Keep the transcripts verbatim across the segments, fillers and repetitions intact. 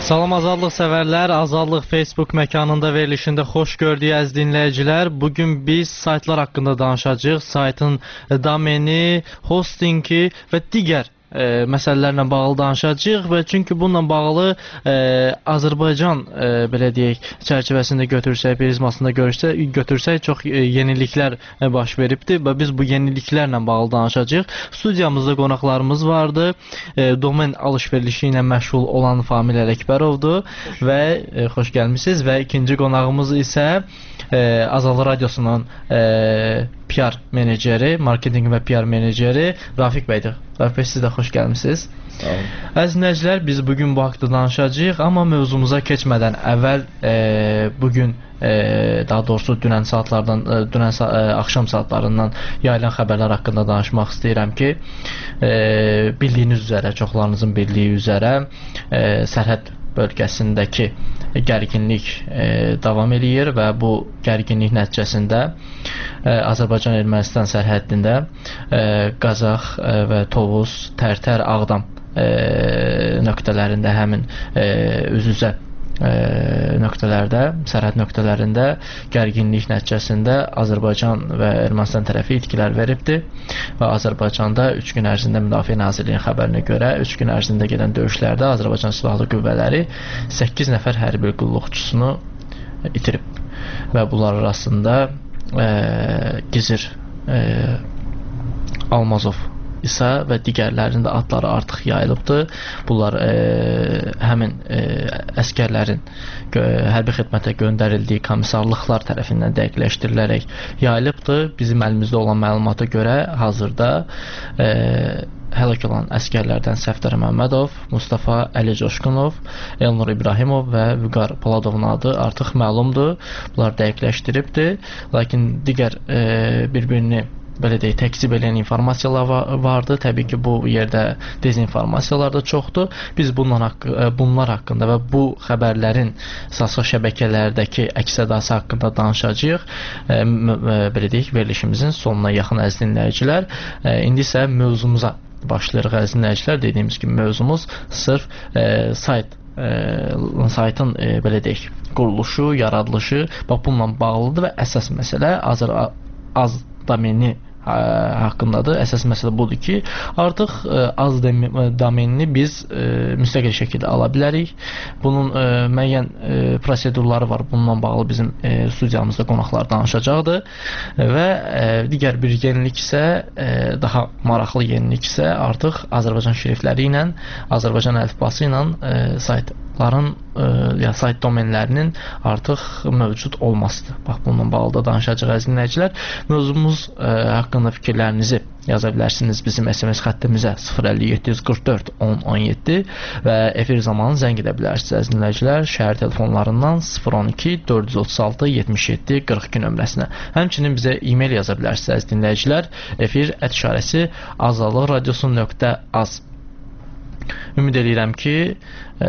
Salam azadlıq sevərlər, Azadlıq Facebook məkanında verilişində xoş gördük əziz dinləyicilər. Bugün biz saytlar haqqında danışacağıq. Saytın domeni, hostingi və digər e, məsələlərlə bağlı danışacağıq və çünki bununla bağlı e, Azərbaycan e, belə deyək çərçivəsində götürsək, prizmasında görsək, götürsək çox e, yeniliklər e, baş veribdi və biz bu yeniliklərlə bağlı danışacağıq. Studiyamızda qonaqlarımız vardı. E, domen alış-verişi ilə məşğul olan Famil Ələkbərovdur və e, xoş gəlmisiniz və ikinci qonağımız isə e, Azadlıq Radiosunun e, P R meneceri, marketinq və P R meneceri Rafiq bəydir. Rafiq bəy, siz də xoş gəlmisiniz. Sağ olun. Əziz dinləyicilər, biz bugün bu haqda danışacağıq, amma mövzumuza keçmədən əvvəl e, bugün e, daha doğrusu dünən saatlardan, e, dünən sa e, axşam saatlarından yayılan xəbərlər haqqında danışmaq istəyirəm ki, e, bildiyiniz üzrə, çoxlarınızın bildiyi üzrə e, sərhəd bölgəsindəki gərginlik e, davam eləyir və bu gərginlik nəticəsində e, Azərbaycan-Ermənistan sərhəddində e, Qazax e, və Tovuz, Tərtər, Ağdam e, nöqtələrində həmin e, üz-üzə e, nöqtələrdə, sərhəd nöqtələrində gərginlik nəticəsində Azərbaycan və Ermənistan tərəfi itkilər veribdir və Azərbaycanda üç gün ərzində Müdafiə Nazirliyinin xəbərinə görə üç gün ərzində gedən döyüşlərdə Azərbaycan Silahlı Qüvvələri səkkiz nəfər hərbi qulluqçusunu itirib və bunlar arasında e, Gizir e, Almazov isə və digərlərinin də adları artıq yayılıbdır. Bunlar e, həmin e, əskərlərin gö hərbi xidmətə göndərildiyi komissarlıqlar tərəfindən dəqiqləşdirilərək yayılıbdır. Bizim əlimizdə olan məlumata görə hazırda e, həlak olan əskərlərdən Səfdər Məmmədov, Mustafa Əli Coşqunov, Elnur İbrahimov və Vüqar Poladovun adı artıq məlumdur. Bunlar dəqiqləşdiribdir. Lakin digər e, bir-birini belə deyək, təkzib eləyən informasiyalar vardı. Təbii ki, bu yerdə dezinformasiyalar da çoxdur. Biz bunlar, haqq bunlar haqqında və bu xəbərlərin sosial şəbəkələrdəki əks-sədası haqqında danışacağıq. E, belə deyək, verilişimizin sonuna yaxın əziz dinləyicilər. E, indi isə mövzumuza başlayırıq əziz dinləyicilər. Dediyimiz kimi mövzumuz sırf e, sayt e, saytın e, belə deyək, quruluşu, yaradılışı bax bununla bağlıdır və əsas məsələ Azər az domeni ə, haqqındadır. Əsas məsələ budur ki, artıq ə, az domenini biz ə, müstəqil şəkildə ala bilərik. Bunun ə, müəyyən ə, prosedurları var. Bununla bağlı bizim ə, studiyamızda qonaqlar danışacaqdır. Və ə, digər bir yenilik isə, ə, daha maraqlı yenilik isə artıq Azərbaycan şrifləri ilə, Azərbaycan əlifbası ilə ə, saytların ə, ya sayt domenlərinin artıq mövcud olmasıdır. Bax, bununla bağlı da danışacaq əziz dinləyicilər. Mövzumuz ə, haqqında fikirlərinizi yaza bilərsiniz bizim S M S xəttimizə sıfır əlli yeddi yüz qırx dörd on on yeddi və efir zamanı zəng edə bilərsiniz əziz dinləyicilər şəhər telefonlarından sıfır on iki dörd yüz otuz altı yetmiş yeddi qırx iki nömrəsinə. Həmçinin bizə e-mail yaza bilərsiniz əziz dinləyicilər efir ət işarəsi azadlıq radiosu nöqtə az. Ümid edirəm ki, e,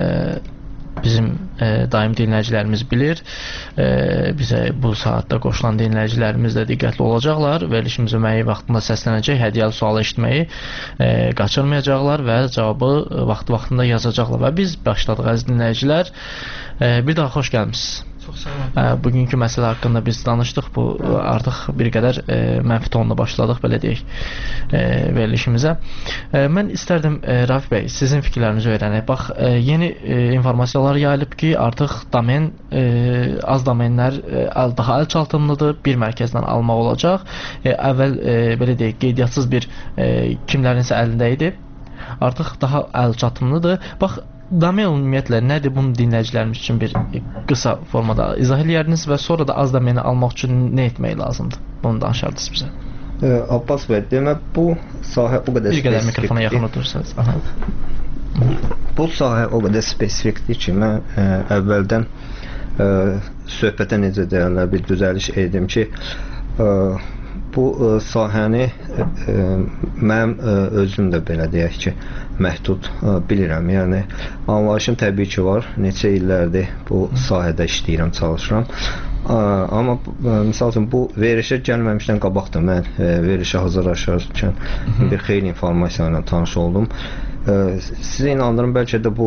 bizim e, daim dinləyicilərimiz bilir, e, bizə bu saatda qoşulan dinləyicilərimiz də diqqətli olacaqlar, verilişimizə müəyyən vaxtında səslənəcək, hədiyyəli sualı eşitməyi e, qaçırmayacaqlar və cavabı vaxt-vaxtında yazacaqlar və biz başladıq əziz dinləyicilər. E, bir daha xoş gəlmişsiniz. Çox sağ olun. Bugünkü məsələ haqqında biz danışdıq. Bu artıq bir qədər e, mənfi tonla başladıq, belə deyək, e, verilişimizə. E, mən istərdim e, Rafiq bəy, sizin fikirlərinizi öyrənək. Bax, e, yeni e, informasiyalar yayılıb ki, artıq domen e, az domenlər e, daha əlçatımlıdır, bir mərkəzdən almaq olacaq. E, əvvəl e, belə deyək, qeydiyyatssız bir e, kimlərinsə əlində idi. Artıq daha əlçatımlıdır. Bax, domen ümumiyyətlə nədir? Bunu dinləyicilərimiz üçün bir qısa formada izah edərdiniz və sonra da az domeni almaq üçün nə etmək lazımdır? Bunu danışardınız bizə. E, Abbas bəy, demək bu sahə o qədər bir qədər mikrofona yaxın oturursanız. Aha. Bu sahə o qədər spesifikdir ki, mən ə, əvvəldən ə, söhbətə necə deyirlər, bir düzəliş edim ki, ə, bu ə, sahəni ə, mənim ə, özüm də belə deyək ki, məhdud ə, bilirəm. Yəni anlayışım təbii ki var. Neçə illərdir bu sahədə işləyirəm, çalışıram. Ə, amma ə, misal üçün bu verilişə gəlməmişdən qabaq da mən ə, verilişə hazırlaşarkən bir xeyli informasiya ilə tanış oldum. Ə, sizə inandırım, bəlkə də bu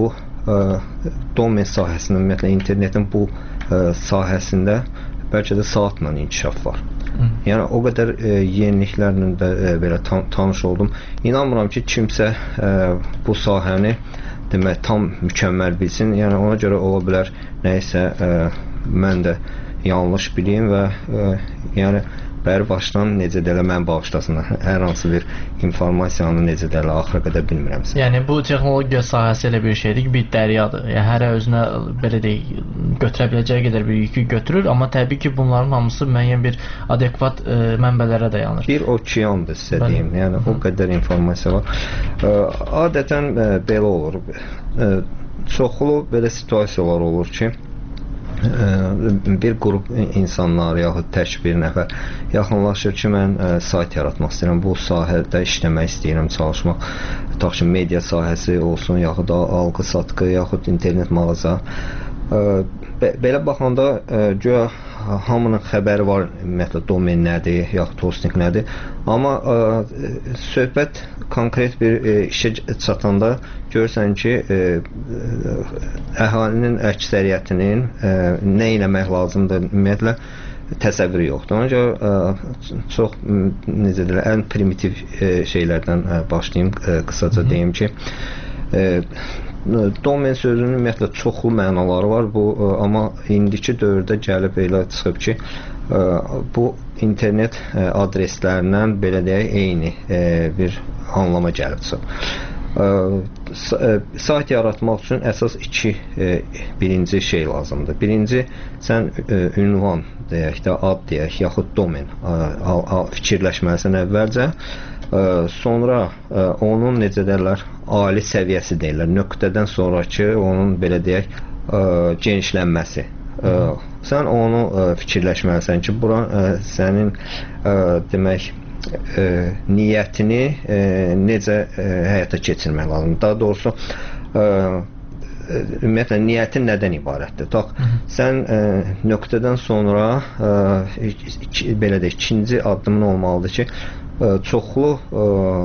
domen sahəsində, ümumiyyətlə internetin bu sahəsində bəlkə də saatla inkişaf var. Hı. Yəni o qədər e, yeniliklərlə də e, belə tan tanış oldum. İnanmıram ki, kimsə e, bu sahəni demək tam mükəmməl bilsin. Yəni ona görə ola bilər nəyisə e, mən də yanlış bileyim və e, yəni bəri başdan necə də elə mən bağışlasınlar. Hər hansı bir informasiyanı necə də elə axıra qədər bilmirəmsə. Yəni bu texnologiya sahəsi elə bir şeydir ki, bir dəryadır. Yəni hərə özünə belə deyək götürə biləcəyi qədər bir yükü götürür, amma təbii ki, bunların hamısı müəyyən bir adekvat e, mənbələrə dayanır. Bir okeandır sizə deyim. Yəni Hı. o qədər informasiya var. E, adətən e, belə olur. E, çoxlu belə situasiyalar olur ki, bir qrup insanlar yaxud tək bir nəfər yaxınlaşır ki, mən ə, sayt yaratmaq istəyirəm, bu sahədə işləmək istəyirəm, çalışmaq, tutaq ki, media sahəsi olsun, yaxud alqı-satqı, yaxud internet mağaza. Ə, be belə baxanda ə, güya hamının xəbəri var, ümumiyyətlə domen nədir, yaxud hosting nədir, amma ə, söhbət konkret bir ə, işə çatanda görürsən ki, ə, əhalinin əksəriyyətinin ə, nə eləmək lazımdır, ümumiyyətlə təsəvvürü yoxdur. Ona görə ə, çox necə deyirlər, ən primitiv ə, şeylərdən ə, başlayım, ə, qısaca deyim ki, ə, domen sözünün ümumiyyətlə çoxlu mənaları var, bu amma indiki dövrdə gəlib elə çıxıb ki, bu internet adreslərindən belə deyək eyni bir anlama gəlib çıxıb. Sayt yaratmaq üçün əsas iki birinci şey lazımdır. Birinci, sən ünvan deyək də, ad deyək, yaxud domen fikirləşməlisən əvvəlcə. Sonra onun necə deyirlər, ali səviyyəsi deyirlər, nöqtədən sonraki onun belə deyək genişlənməsi. Hı. Sən onu fikirləşməlisən ki, bura sənin demək niyyətini necə həyata keçirmək lazımdır. Daha doğrusu ümumiyyətlə niyyətin nədən ibarətdir? Tutaq, sən ə, nöqtədən sonra ə, belə deyək, ikinci addımın olmalıdır ki, ə, çoxlu ə,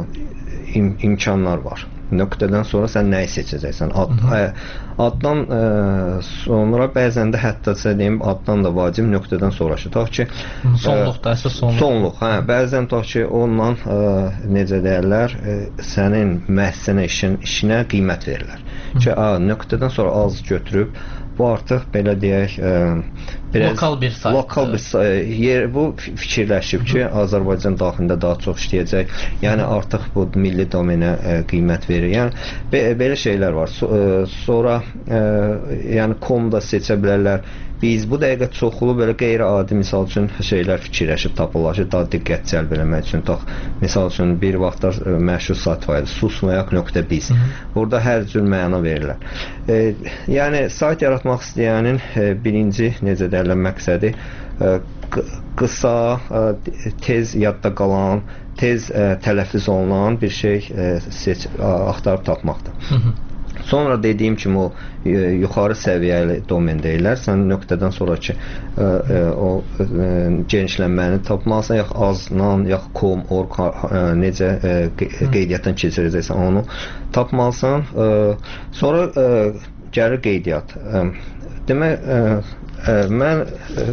im imkanlar var. Nöqtədən sonra sən nəyi seçəcəksən? Ad, ə, addan ə, sonra bəzən də hətta sizə deyim, addan da vacib nöqtədən sonraki. Tutaq ki, sonluqda əsas sonluq. Sonluq, hə, bəzən tutaq ki, onunla ə, necə deyirlər, ə, sənin məhsənə işin, işinə qiymət verirlər. Ki, a, nöqtədən sonra az götürüb, bu artıq belə deyək, ə, biraz lokal bir sayt. Lokal bir sayt. Yer bu fikirləşib ki, Azərbaycan daxilində daha çox işləyəcək. Yəni artıq bu milli domenə ə, qiymət verir. Yəni be belə şeylər var. So ə, sonra ə, yəni komda seçə bilərlər. Biz bu dəqiqə çoxlu belə qeyri-adi misal üçün şeylər fikirləşib tapırlar ki, daha diqqət cəlb eləmək üçün. Tax, misal üçün bir vaxtlar ə, məşhur sayt var idi, susmayak.biz. Burada hər cür məna verirlər. E, yəni sayt yaratmaq istəyənin e, birinci necə deyirlər məqsədi e, qısa, e, tez yadda qalan, tez e, tələffüz olunan bir şey e, seç, axtarıb tapmaqdır. Sonra dediyim kimi o e, yuxarı səviyyəli domen deyirlər. Sən nöqtədən sonraki e, e, o e, genişlənməni tapmalısan, yaxud aznan, yaxud com, org e, necə e, qeydiyyatdan keçirəcəksən onu tapmalısan. E, sonra e, gəlir qeydiyyat. E, demək, e, e, mən e,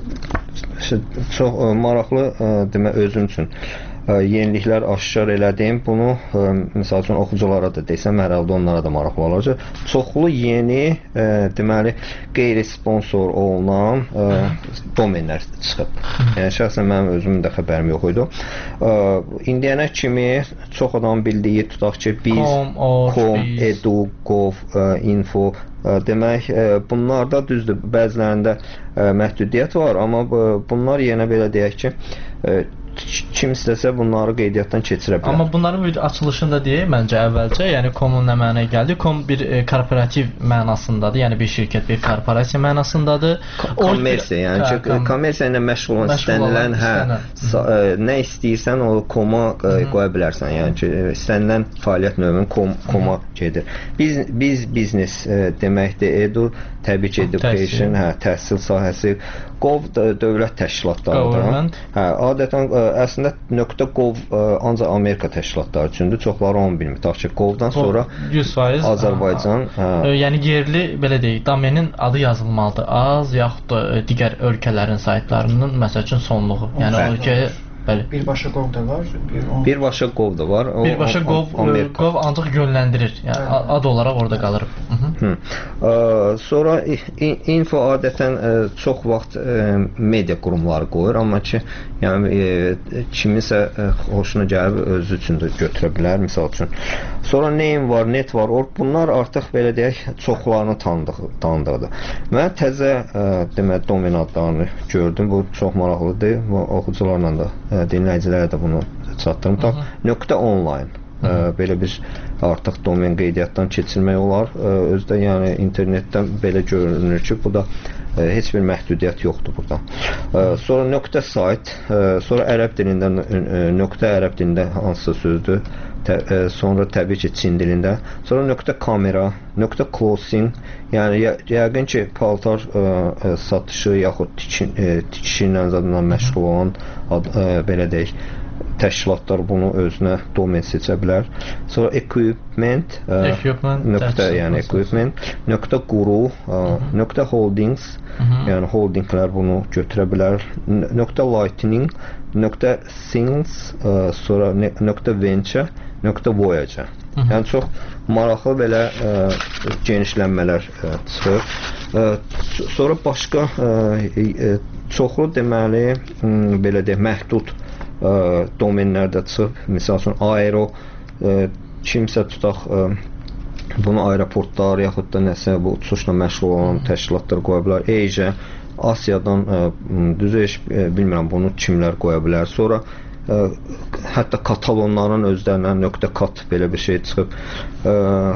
çox e, maraqlı e, demək özüm üçün yeniliklər aşkar elədim. Bunu ə, misal üçün oxuculara da desəm, hər halda onlara da maraqlı olacaq. Çoxlu yeni ə, deməli qeyri-sponsor olunan ə, domenlər çıxıb. Yəni şəxsən mənim özümün də xəbərim yox idi. Ə, indiyənə kimi çox adam bildiyi, tutaq ki, biz com, edu, gov, ə, info ə, demək, ə, bunlarda düzdür, bəzilərində ə, məhdudiyyət var, amma ə, bunlar yenə belə deyək ki, ə, kim istəsə bunları qeydiyyatdan keçirə bilər. Amma bunların bir açılışında deyək, məncə əvvəlcə, yəni comun nə mənaya gəldi? Com bir e, korporativ mənasındadır, yəni bir şirkət, bir korporasiya mənasındadır. Kommersiya, yəni hə, ki, kommersiya ilə məşğul olan istənilən, hə, sa, ə, nə istəyirsən o koma ə, qoya bilərsən. Yəni ki, istənilən fəaliyyət növünün kom, koma gedir. Biz biz biznes ə, deməkdir, edu, təbii ki, education, hə, təhsil sahəsi, Gov dövlət təşkilatlarıdır. Hə, adətən ə, ə, əslində .gov ə, ancaq Amerika təşkilatları üçündür. Çoxları onu bilmir. Tutaq ki, Govdan sonra yüz faiz Azərbaycan, hə. Yəni yerli belə deyək, domenin adı yazılmalıdır. Az yaxud da digər ölkələrin saytlarının məsəl üçün sonluğu. Yəni o ölkəyə bəli. Birbaşa Gov da var. Bir on... Birbaşa Gov da var. O, Birbaşa Gov, Gov ancaq yönləndirir. Yəni hə. Ad olaraq orada qalır. Hı. Ə, sonra info adətən ə, çox vaxt ə, media qurumları qoyur, amma ki, yəni ə, kimisə ə, xoşuna gəlib özü üçün də götürə bilər, misal üçün. Sonra name var, net var, orq. Bunlar artıq belə deyək, çoxlarını tanıdığıdır. Mən təzə ə, demək domen adlarını gördüm. Bu çox maraqlıdır. Bu oxucularla da ə, dinləyicilərə də bunu çatdırım. Nöqtə online. Ə, belə bir artıq domen qeydiyyatdan keçirmək olar. Ə, özdə yəni internetdən belə görünür ki, bu da ə, heç bir məhdudiyyət yoxdur burada. Ə, sonra nöqtə sayt, ə, sonra ərəb dilində ə, nöqtə ərəb dilində hansısa sözdür. Tə, ə, sonra təbii ki, Çin dilində. Sonra nöqtə kamera, nöqtə closing, yəni yə, yəqin ki, paltar ə, ə, satışı yaxud tikin, ə, tikişi ilə zadından məşğul olan ad, ə, belə deyək, təşkilatlar bunu özünə domen seçə bilər. Sonra equipment, ə, equipment nöqtə, yəni equipment, nöqtə quru, ə, nöqtə holdings, yəni holdinglər bunu götürə bilər. Nöqtə lightning, nöqtə sales, ə, sonra nöqtə venture, nöqtə voyager. Yəni çox maraqlı belə ə, genişlənmələr ə, çıxır. Ə, sonra başqa ə, ə, çoxlu deməli ə, belə deyək məhdud ə, domenlərdə çıxıb. Məsəl üçün aero ə, kimsə tutaq ə, bunu aeroportlar yaxud da nəsə bu uçuşla məşğul olan təşkilatlar qoya bilər. Asia, Asiyadan ə, düzü heç bilmirəm bunu kimlər qoya bilər. Sonra ə, hətta katalonların özlərindən .cat belə bir şey çıxıb. Ə,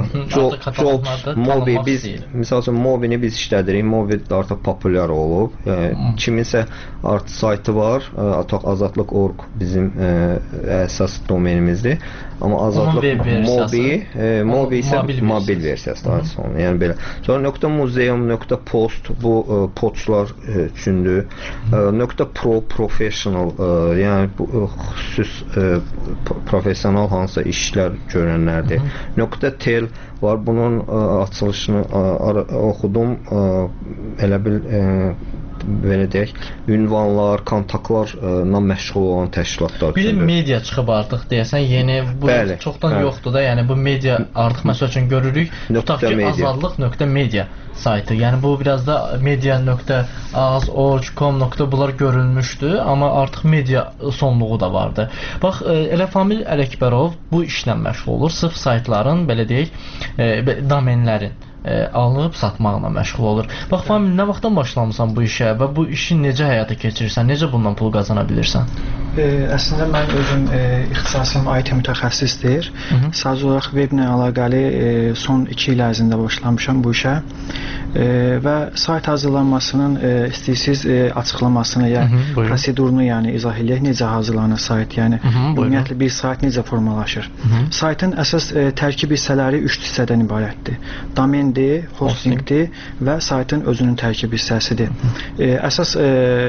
Jobs, Mobi biz məsəl üçün Mobini biz işlədirik. Mobi artıq populyar olub. Yəni kiminsə artıq saytı var. Artıq azadlıq nöqtə org bizim ə, əsas domenimizdir. Amma azadlıq Mobi, ə, Mobi isə mobil versiyası. Yəni belə. Sonra nöqtə muzeum, nöqtə post bu ə, poçlar ə, üçündür. Ə, nöqtə pro professional, ə, yəni bu ə, xüsus ə, professional hansısa işlər görənlərdir. Nöqtə tel var. Bunun ə, açılışını ə, oxudum. Ə, elə bil ə, belə deyək, ünvanlar, kontaktlarla məşğul olan təşkilatlar. Bir media çıxıb artıq deyəsən, yeni bu bəli, çoxdan bəli. Yoxdur da, yəni bu media artıq məsəl üçün görürük. Tutaq ki, azadlıq nöqtə media saytı. Yəni bu biraz da media nöqtə az org com nöqtə bunlar görülmüşdü, amma artıq media sonluğu da vardı. Bax, elə Famil Ələkbərov bu işlə məşğul olur. Sırf saytların, belə deyək, domenlərin alıb satmaqla məşğul olur. Bax, Famil, nə vaxtdan başlamısan bu işə və bu işi necə həyata keçirirsən? Necə bundan pul qazana bilirsən? E, əslində mən özüm e, ixtisasım I T mütəxəssisdir. Sadəcə olaraq weblə əlaqəli e, son iki il ərzində başlamışam bu işə. E, və sayt hazırlanmasının e, istəyirsiniz e, açıqlamasını ya prosedurunu yəni izah edək, necə hazırlanır sayt, yəni hı -hı, ümumiyyətlə bir sayt necə formalaşır. Hı -hı. Saytın əsas e, tərkib hissələri üç hissədən ibarətdir. Domen hostingdir və saytın özünün tərkib hissəsidir. E, əsas e,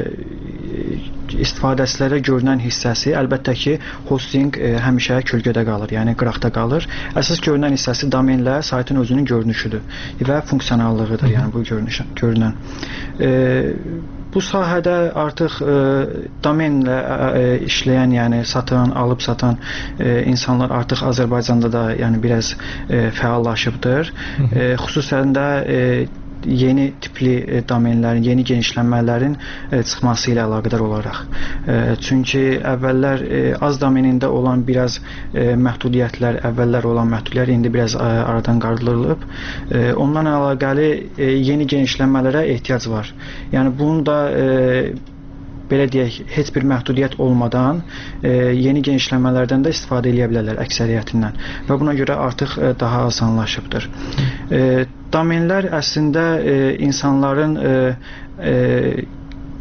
istifadəçilərə görünən hissəsi əlbəttə ki, hosting e, həmişə kölgədə qalır, yəni qıraqda qalır. Əsas görünən hissəsi domenlə saytın özünün görünüşüdür və funksionallığıdır, yəni bu görünüş, görünən. E, Bu sahədə artıq e, domenlə e, işləyən, yəni satan, alıb satan e, insanlar artıq Azərbaycanda da yəni biraz e, fəallaşıbdır. E, xüsusən də e, yeni tipli e, domenlərin, yeni genişlənmələrin e, çıxması ilə əlaqədar olaraq. E, çünki əvvəllər e, az domenində olan biraz e, məhdudiyyətlər, əvvəllər olan məhdudiyyətlər indi biraz e, aradan qaldırılıb. E, ondan əlaqəli e, yeni genişlənmələrə ehtiyac var. Yəni bunu da e, belə deyək, heç bir məhdudiyyət olmadan e, yeni genişlənmələrdən də istifadə edə bilərlər əksəriyyətindən və buna görə artıq e, daha asanlaşıbdır. E, domenlər əslində e, insanların e, e,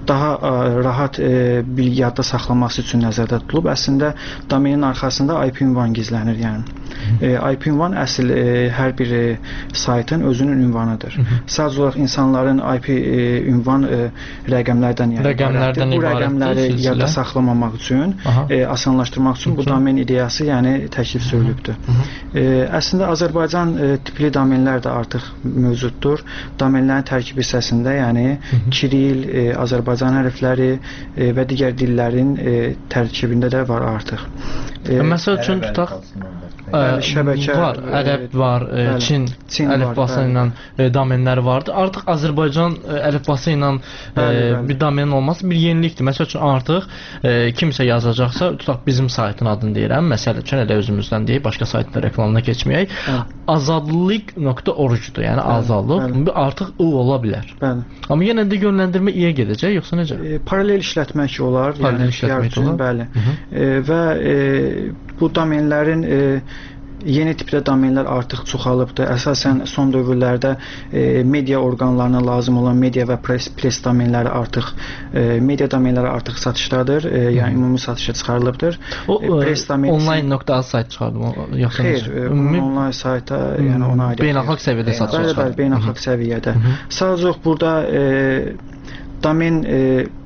daha ə, rahat ə, bilgi yadda saxlaması üçün nəzərdə tutulub. Əslində domenin arxasında I P ünvan gizlənir, yəni. E, I P ünvan əsl e, hər bir e, saytın özünün ünvanıdır. Sadəcə olaraq insanların I P e, ünvan e, rəqəmlərdən yəni rəqəmlərdən bu rəqəmləri yadda saxlamamaq üçün, e, asanlaşdırmaq üçün bu domen ideyası yəni təklif sürülübdür. E, əslində Azərbaycan e, tipli domenlər də artıq mövcuddur. Domenlərin tərkib hissəsində yəni Kiril, e, Azərbaycan hərfləri e, və digər dillərin e, tərkibində də var artıq. E, Məsəl üçün tutaq Bəli, şəbəkə var, ərəb var, e, bəli, Çin, Çin əlifbası ilə e, domenlər vardı. Artıq Azərbaycan e, əlifbası ilə e, bir domenin olması bir yenilikdir. Məsəl üçün artıq e, kimsə yazacaqsa, tutaq bizim saytın adını deyirəm. Məsəl üçün elə özümüzdən deyək, başqa saytda reklamına keçməyək. azadlıq nöqtə org-dur. Yəni bəli, azadlıq bəli. Artıq u ola bilər. Bəli. Amma yenə də yönləndirmə i-yə gedəcək, yoxsa necə? E, paralel işlətmək olar. Paralel yəni, işlətmək olar. Bəli. E, və e, bu domenlərin e, yeni tipdə domenlər artıq çoxalıbdır. Əsasən son dövrlərdə e, media orqanlarına lazım olan media və press, press domenləri artıq e, media domenləri artıq satışdadır. E, yəni ümumi satışa çıxarılıbdır. O e, press domen online.az sayt çıxardı yoxsa xeyr, e, onlayn sayta, yəni ona aid beynəlxalq səviyyədə satışa çıxardı. Bəli, bəli, beynəlxalq səviyyədə. Sadəcə burada e, domen e,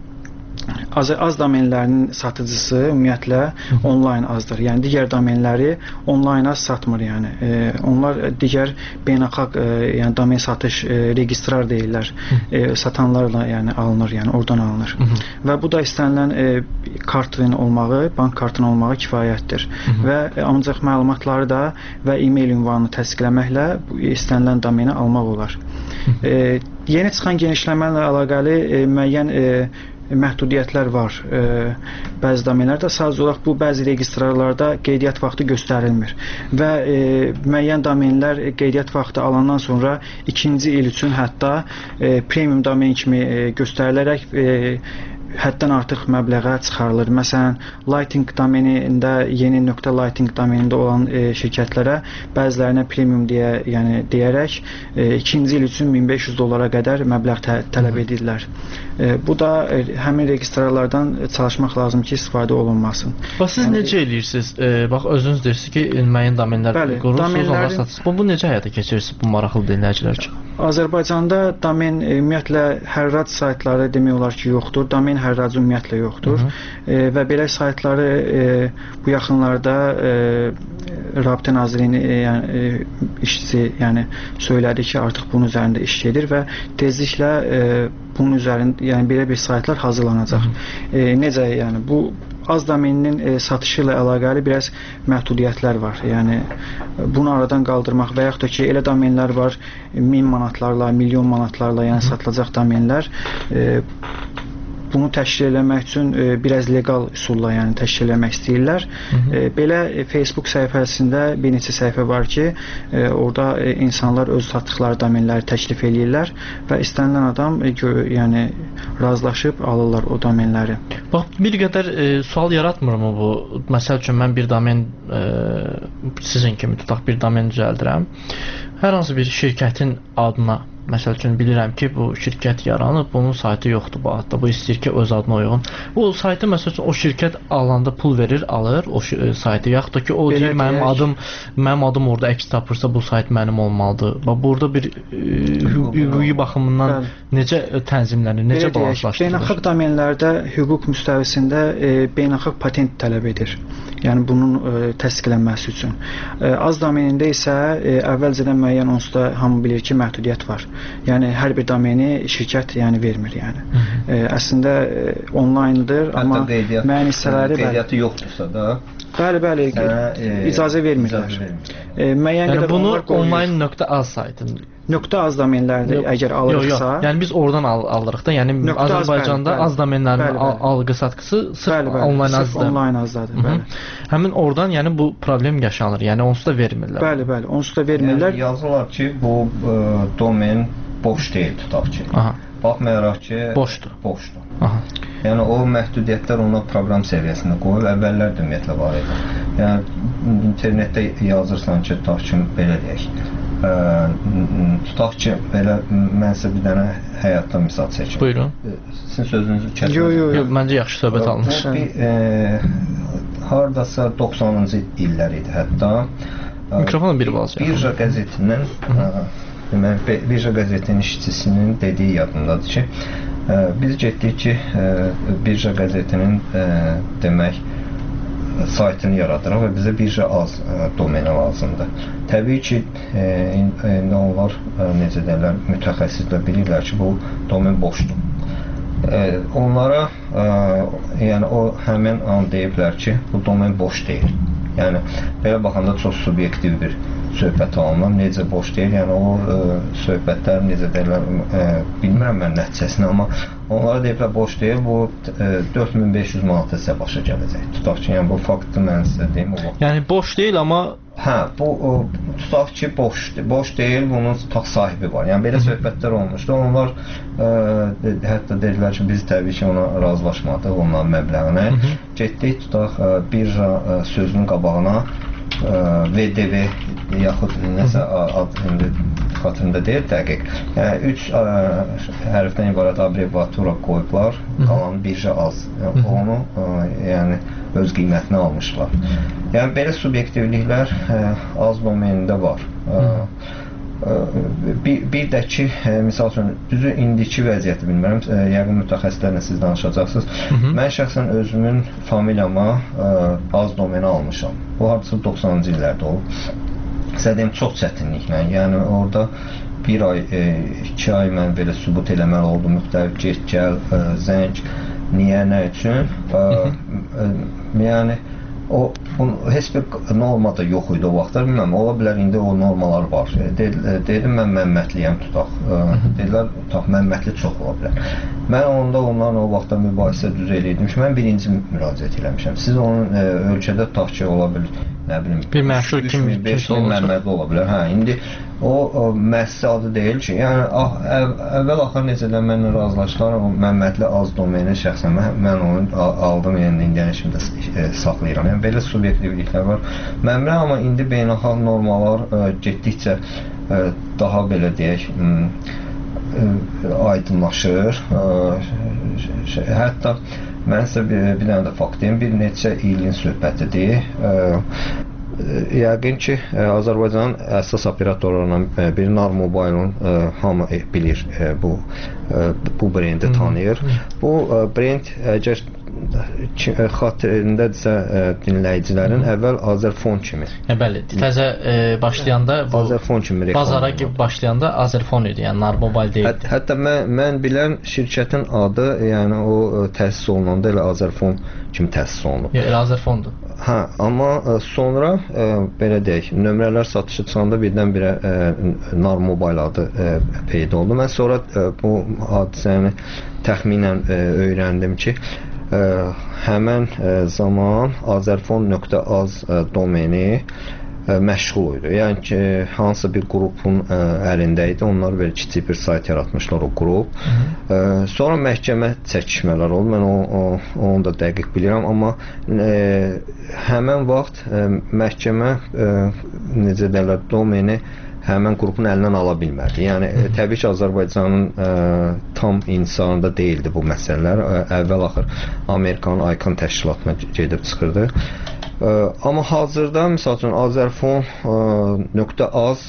Az, az domenlərinin satıcısı ümumiyyətlə onlayn azdır. Yəni digər domenləri onlayn az satmır, yəni. E, onlar digər beynəlxalq e, yəni domen satış e, registrar deyirlər. E, satanlarla yəni alınır, yəni oradan alınır. Hı -hı. Və bu da istənilən e, kartın olmağı, bank kartının olmağı kifayətdir. Hı -hı. Və e, ancaq məlumatları da və e-mail ünvanını təsdiqləməklə bu istənilən domeni almaq olar. Hı -hı. E, yeni çıxan genişləmə ilə əlaqəli e, müəyyən e, məhdudiyyətlər var. E, bəzi domenlərdə sadəcə olaraq bu bəzi registrarlarda qeydiyyat vaxtı göstərilmir və e, müəyyən domenlər qeydiyyat vaxtı alandan sonra ikinci il üçün hətta e, premium domen kimi e, göstərilərək e, həddən artıq məbləğə çıxarılır. Məsələn, Lighting domenində, yeni nöqtə Lighting domenində olan e, şirkətlərə bəzilərinə premium deyə, yəni deyərək e, ikinci il üçün min beş yüz dollara qədər məbləğ tə tələb edirlər. E, bu da e, həmin registrarlardan çalışmaq lazım ki, istifadə olunmasın. Bax, siz yəni, necə eləyirsiniz? E, bax, özünüz deyirsiniz ki, müəyyən domenlər qurursunuz, onlar satırsınız. Bu, bu necə həyata keçirirsiniz? Bu maraqlı dinləyicilər üçün. Azərbaycanda domen e, ümumiyyətlə hərrac saytları demək olar ki, yoxdur. Domen hərracı ümumiyyətlə yoxdur. Hı -hı. E, və belə saytları e, bu yaxınlarda e, Rabitə Nazirliyinin e, yəni, e, işçisi yəni, söylədi ki, artıq bunun üzərində iş gedir və tezliklə e, bunun üzərində yəni belə bir saytlar hazırlanacaq. Hı -hı. E, necə yəni bu az domeninin e, satışı ilə əlaqəli biraz məhdudiyyətlər var. Yəni bunu aradan qaldırmaq və yaxud da ki, elə domenlər var min manatlarla, milyon manatlarla yəni satılacaq domenlər. E, Bunu təşkil eləmək üçün e, biraz legal üsulla yəni təşkil eləmək istəyirlər. Hı -hı. E, belə e, Facebook səhifəsində bir neçə səhifə var ki, e, orada e, insanlar öz satdıqları domenləri təklif eləyirlər və istənilən adam e, gö yəni razılaşıb alırlar o domenləri. Bax, bir qədər e, sual yaratmırmı bu? Məsəl üçün mən bir domen e, sizin kimi tutaq bir domen düzəldirəm. Hər hansı bir şirkətin adına məsəl üçün bilirəm ki, bu şirkət yaranıb, bunun saytı yoxdur bu adda. Bu istəyir ki, öz adına uyğun. Bu saytı məsəl üçün o şirkət alanda pul verir, alır o saytı. Yaxud da ki, o deyir, mənim adım, mənim adım orada əks tapırsa bu sayt mənim olmalıdır. Bax, burada bir hüquqi baxımından bəli, necə tənzimlənir, necə balanslaşdırılır? Beynəlxalq domenlərdə hüquq müstəvisində e, beynəlxalq patent tələb edir. Yəni bunun e, təsdiqlənməsi üçün. E, az domenində isə e, əvvəlcədən müəyyən onsuz hamı bilir ki, məhdudiyyət var. Yəni hər bir domeni şirkət yəni vermir yəni. Hı -hı. E, əslində e, onlayndır, amma müəyyən hissələri qeydiyyatı yoxdursa da bəli, bəli, e, icazə vermirlər. E, müəyyən yəni bunu online.az saytının nöqtə az domenlərdə əgər alırıqsa, yox, yox. Yəni biz oradan al alırıq da. Yəni nöqtə Azərbaycanda az, bəli, az domenlərin al algı satqısı sırf bəli, bəli, online azdır. Online azdadır, bəli. Həmin oradan yəni bu problem yaşanır. Yəni onsuz da vermirlər. Bəli, bəli, onsuz da vermirlər. Yəni yazırlar ki, bu ə, domen boş deyil tutaq ki. Aha. Baxmayaraq ki, boşdur. Boşdur. Aha. Yəni o məhdudiyyətlər ona proqram səviyyəsində qoyulub, əvvəllər də ümumiyyətlə var idi. Yəni internetdə yazırsan ki, tutaq ki, belə deyək, ə, Yəni tutaq ki, belə mən sizə bir dənə həyatdan misal çəkim. Buyurun. Sizin sözünüzü kəsdim. Yox, yox, yox. Məncə yaxşı söhbət alınır. Bir e, hardasa doxsanıncı illər idi hətta. Mikrofonun bir balaca. Birja qəzetinin deməli Birja qəzetinin işçisinin dediyi yadındadır ki, e, biz getdik ki, e, Birja qəzetinin e, demək saytını yaradırıq və bizə birja az e, domeni lazımdır. Təbii ki, e, indi onlar e, necə deyirlər, mütəxəssislər bilirlər ki, bu domen boşdur. E, onlara e, yəni o həmin an deyiblər ki, bu domen boş deyil. Yəni belə baxanda çox subyektiv bir söhbət alınır. Necə boş deyil, yəni o e, söhbətlər necə deyirlər, e, bilmirəm mən nəticəsini, amma onlara deyiblər boş deyil, bu e, dörd min beş yüz manata sizə başa gələcək. Tutaq ki, yəni bu faktı mən sizə deyim. O yəni boş deyil, amma hə, bu o, tutaq ki, boş boş deyil, bunun tutaq sahibi var. Yəni belə söhbətlər olmuşdu. Onlar e, hətta dedilər ki, biz təbii ki, ona razılaşmadıq, onların məbləğinə. Getdik, tutaq e, birja e, sözünün qabağına V D V yaxud nəsə ad indi xatırımda deyil dəqiq. Yəni üç hərfdən ibarət abreviatura qoyublar, qalan birja az. Yəni, onu ə, yəni öz qiymətini almışlar. Yəni belə subyektivliklər ə, az domenində var. Ə, Bir, bir də ki, e, misal üçün, düzü indiki vəziyyəti bilmirəm, e, yəqin mütəxəssislərlə siz danışacaqsınız. Hı -hı. Mən şəxsən özümün familiyama e, az domeni almışam. Bu hardasa doxsanıncı illərdə olub. Sizə deyim, çox çətinliklə, yəni orada bir ay, e, iki ay mən belə sübut eləməli oldum, müxtəlif get, gəl, e, zəng, niyə, nə üçün. E, e, yəni, o heç bir norma da yox idi o vaxtlar, bilməm, ola bilər indi o normalar var. Dedim mən Məmmədliyəm tutaq. Dedilər tutaq Məmmədli çox ola bilər. Mən onda onlarla o vaxtda mübahisə düz eləyirdim ki, mən birinci müraciət eləmişəm. Siz onun e, ölkədə tutaq ki, ola bilər, nə bilim, bir məşhur kim, beş min Məmmədli ola bilər. Hə, indi o, o müəssisə adı deyil ki, yəni əv, əvvəl axır necədən mənlə razılaşdılar, o Məmmədli az domeni şəxsən mən, mən onu aldım, yəni indiyən kimi də e, saxlayıram. Yəni belə subyektivliklər var. Məmrə, amma indi beynəlxalq normalar e, getdikcə e, daha belə deyək, e, aydınlaşır. E, hətta mən sizə bir, bir dənə də fakt deyim, bir neçə ilin söhbətidir. E, Yəqin ki, Azərbaycanın əsas operatorlarından biri Nar Mobile-ın hamı bilir, bu bu brendi tanıyır. Bu brend əgər xatirindədirsə dinləyicilərin əvvəl Azerfon kimi. Hə, bəli, təzə e, başlayanda bu Azerfon kimi reklam. Bazara başlayanda Azerfon idi, yəni Nar Mobile deyildi. Hət, hətta mən mən bilən şirkətin adı, yəni o təsis olunanda elə Azerfon kimi təsis olunub. Yox, elə Azerfondur. Hə, amma sonra ə, belə deyək, nömrələr satışı çıxanda birdən-birə Nar Mobile adı ə, peyda oldu. Mən sonra ə, bu hadisəni təxminən ə, öyrəndim ki, ə, həmən ə, zaman azerfon nöqtə az ə, domeni ə, məşğul idi. Yəni ki, hansısa bir qrupun ə, əlində idi. Onlar belə kiçik bir sayt yaratmışlar o qrup. Ə, sonra məhkəmə çəkişmələr oldu. Mən o, o, onu da dəqiq bilirəm, amma ə, həmən vaxt ə, məhkəmə ə, necə deyirlər, domeni həmən qrupun əlindən ala bilmədi. Yəni ə, təbii ki, Azərbaycanın ə, tam intisarında deyildi bu məsələlər. Ə, əvvəl axır Amerikanın ICANN təşkilatına gedib çıxırdı. Ə, amma hazırda misal üçün azerfon nöqtə az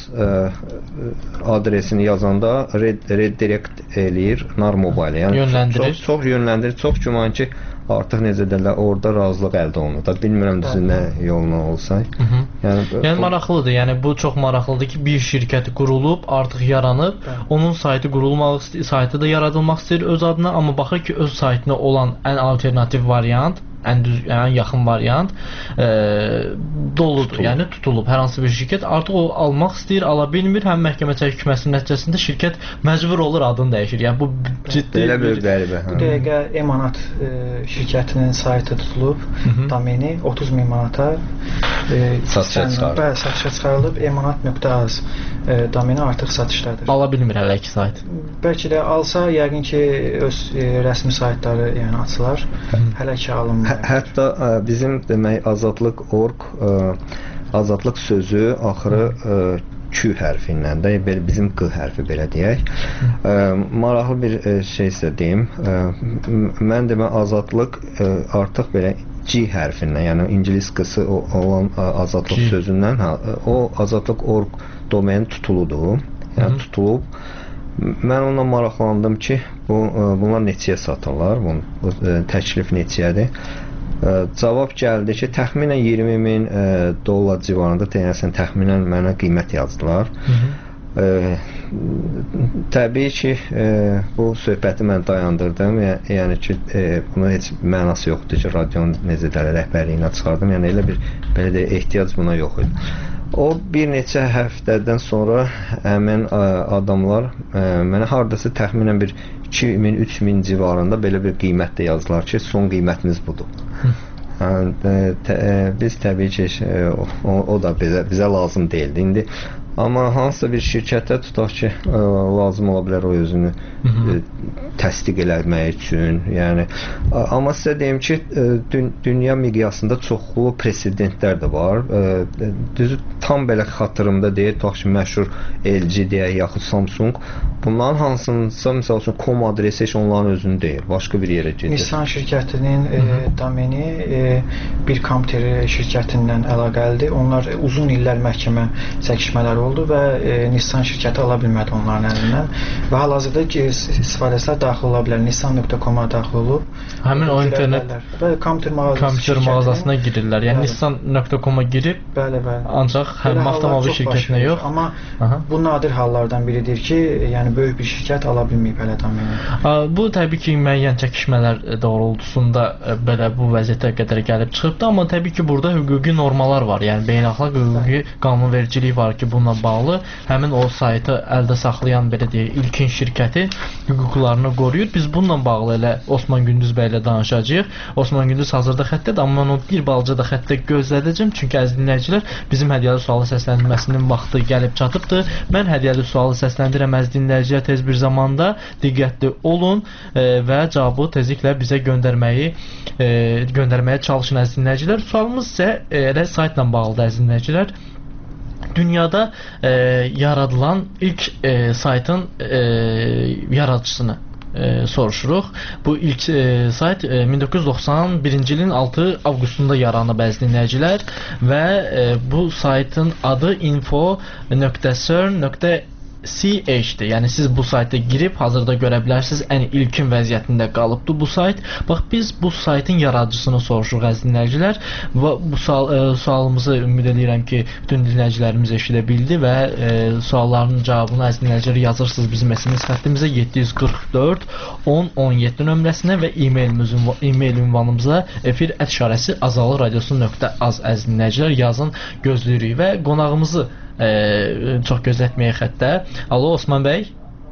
adresini yazanda red, redirect eləyir Nar Mobile. Yəni yönləndirir. Çox, çox yönləndirir. Çox güman ki, artıq necə deyirlər, orada razılıq əldə olunur. Da bilmirəm düzü nə yoluna olsa. Hı -hı. Yəni, yəni bu, maraqlıdır. Yəni bu çox maraqlıdır ki, bir şirkət qurulub, artıq yaranıb, hə. Onun saytı qurulmaq istəyir, saytı da yaradılmaq istəyir öz adına, amma baxır ki, öz saytına olan ən alternativ variant, ən düz, ən yaxın variant e, doludur. Tutulub. Yəni tutulub. Hər hansı bir şirkət artıq o almaq istəyir, ala bilmir. Həm məhkəmə çəkməsinin nəticəsində şirkət məcbur olur, adını dəyişir. Yəni bu ciddi belə bir qəribə. Bu dəqiqə Emanat e, şirkətinin saytı tutulub, Hı -hı. domeni otuz min manata e, satışa çıxarılıb. Bəli, satışa çıxarılıb. Emanat nöqtə az e, domeni artıq satışdadır. Ala bilmir hələ ki sayt. Bəlkə də alsa, yəqin ki, öz e, rəsmi saytları yəni açılar. Hı -hı. Hələ ki alınmır. Hətta ə, bizim demək azadlıq nöqtə org ə, azadlıq sözü axırı ə, Q hərfi ilə də, belə bizim Q hərfi belə deyək. Ə, maraqlı bir ə, şey isə deyim. Ə, mən demə azadlıq ə, artıq belə G hərfindən, yəni ingilis qısı olan ə, azadlıq G sözündən, hə, o azadlıq nöqtə org domeni tutuludur. Yəni Hı. tutulub. Mən onunla maraqlandım ki, bu ə, bunlar neçəyə satırlar? Bu, bu ə, təklif neçəyədir? Ə, cavab gəldi ki, təxminən iyirmi min ə, dollar civarında, deyəsən təxminən mənə qiymət yazdılar. Hı -hı. Ə, təbii ki, ə, bu söhbəti mən dayandırdım. Yəni ki, ə, buna heç mənası yoxdur ki, radionun necə də rəhbərliyinə çıxardım. Yəni elə bir belə də ehtiyac buna yox idi. O bir neçə həftədən sonra həmin ə, adamlar ə, mənə hardasa təxminən bir iki min üç min civarında belə bir qiymət də yazdılar ki, son qiymətiniz budur. Yəni, tə, biz təbii ki, o, o da bizə, bizə lazım deyildi. İndi amma hansısa bir şirkətə tutaq ki, ə, lazım ola bilər o özünü ə, təsdiq eləmək üçün. Yəni, ə, amma sizə deyim ki, ə, dün, dünya miqyasında çoxlu presedentlər də var. Ə, düzü tam belə xatırımda deyil, tutaq ki, məşhur L G deyək, yaxud Samsung. Bunların hansınsa, misal üçün, com adresi heç onların özünün deyil, başqa bir yerə gedir. Nissan şirkətinin e, domeni e, bir kompüter şirkətindən əlaqəlidir. Onlar e, uzun illər məhkəmə çəkişmələri oldu və e, Nissan şirkəti ala bilmədi onların əlindən. Və hal-hazırda ki, istifadəçilər daxil ola bilər. Nissan nöqtə com-a daxil olub. Həmin o internet və kompüter mağazası kompüter mağazasına girirlər. Yəni Nissan nöqtə com-a girib, bəli, bəli. Ancaq həmin avtomobil şirkətinə yox. Amma Aha. bu nadir hallardan biridir ki, yəni böyük bir şirkət ala bilməyib hələ domeni. Bu təbii ki, müəyyən çəkişmələr doğrultusunda belə bu vəziyyətə qədər gəlib çıxıbdı, amma təbii ki, burada hüquqi normalar var. Yəni beynəlxalq hüquqi qanunvericilik var ki, bununla bağlı həmin o saytı əldə saxlayan belə deyək, ilkin şirkəti hüquqlarını qoruyur. Biz bununla bağlı elə Osman Gündüz bəy ilə danışacağıq. Osman Gündüz hazırda xəttədir, amma mən o bir balaca da xəttə gözlədəcəm, çünki əziz dinləyicilər, bizim hədiyyəli sualı səsləndirməsinin vaxtı gəlib çatıbdır. Mən hədiyyəli sualı səsləndirəm, əziz dinləyicilər, tez bir zamanda diqqətli olun e, və cavabı tezliklə bizə göndərməyi e, göndərməyə çalışın, əziz dinləyicilər. Sualımız isə e, elə saytla bağlıdır, əziz dinləyicilər. Dünyada e, yaradılan ilk e, saytın e, yaradıcısını e, soruşuruq. Bu ilk e, sayt e, min doqquz yüz doxsan birinci ilin altı avqustunda yaranıb, əziz dinləyicilər, və e, bu saytın adı info nöqtə cern nöqtə C H-dir. Yəni siz bu sayta girib hazırda görə bilərsiniz, ən ilkin vəziyyətində qalıbdır bu sayt. Bax, biz bu saytın yaradıcısını soruşuruq, əziz dinləyicilər. Və bu sual, e, sualımızı ümid edirəm ki, bütün dinləyicilərimiz eşidə bildi və e, sualların cavabını, əziz dinləyicilər, yazırsınız bizim S M S xəttimizə yeddi yüz qırx dörd on on yeddi nömrəsinə və e-mail ünvanımıza efir ət işarəsi azalı radiosu nöqtə az, əziz dinləyicilər, yazın, gözləyirik və qonağımızı Ee, çox gözlətməyə xəttə. Alo, Osman bəy.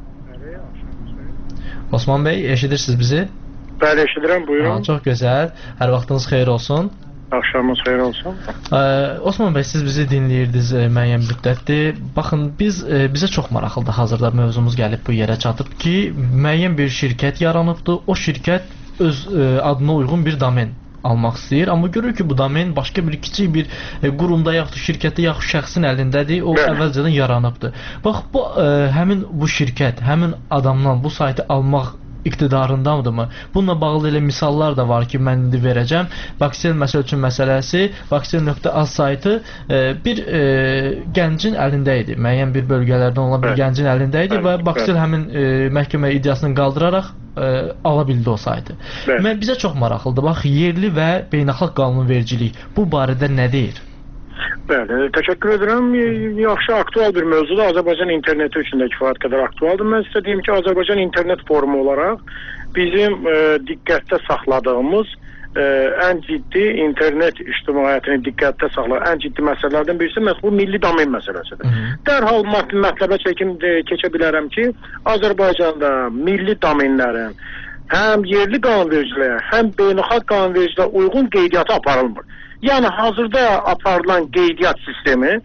Osman bəy, eşidirsiniz bizi? Bəli, eşidirəm, buyurun. Ha, çox gözəl. Hər vaxtınız xeyir olsun. Axşamınız xeyir olsun. Ee, Osman bəy, siz bizi dinləyirdiniz e, müəyyən müddətdir. Baxın, biz e, bizə çox maraqlıdır. Hazırda mövzumuz gəlib bu yerə çatıb ki, müəyyən bir şirkət yaranıbdır. O şirkət öz e, adına uyğun bir domen almaq istəyir, amma görür ki, bu domen başqa bir kiçik bir e, qurumda yaxud şirkətdə yaxud şəxsin əlindədir, o Bəli. əvvəlcədən yaranıbdır. Bax, bu e, həmin bu şirkət, həmin adamdan bu saytı almaq iqtidarındamdırmı? Bununla bağlı elə misallar da var ki, mən indi verəcəm. Vaxel məsəl üçün məsələsi, vaxel nöqtə az saytı e, bir e, gəncin əlində idi. Müəyyən bir bölgələrdən olan bir Bəli. gəncin əlində idi Bəli. və vaxel həmin e, məhkəmə iddiasını qaldıraraq ə, ala bildi o saytı. Mən bizə çox maraqlıdır. Bax, yerli və beynəlxalq qanunvericilik bu barədə nə deyir? Bəli, təşəkkür edirəm. Yaxşı, aktual bir mövzudur. Azərbaycan interneti üçün də kifayət qədər aktualdır. Mən sizə deyim ki, Azərbaycan internet forumu olaraq bizim ə, diqqətdə saxladığımız ə, ən ciddi internet ictimaiyyətini diqqətdə saxlayan ən ciddi məsələlərdən birisi məhz bu milli domen məsələsidir. Hı -hı. Dərhal mətləbə çəkim keçə bilərəm ki, Azərbaycanda milli domenlərin həm yerli qanunvericiliyə, həm beynəlxalq qanunvericiliyə uyğun qeydiyyatı aparılmır. Yəni hazırda aparılan qeydiyyat sistemi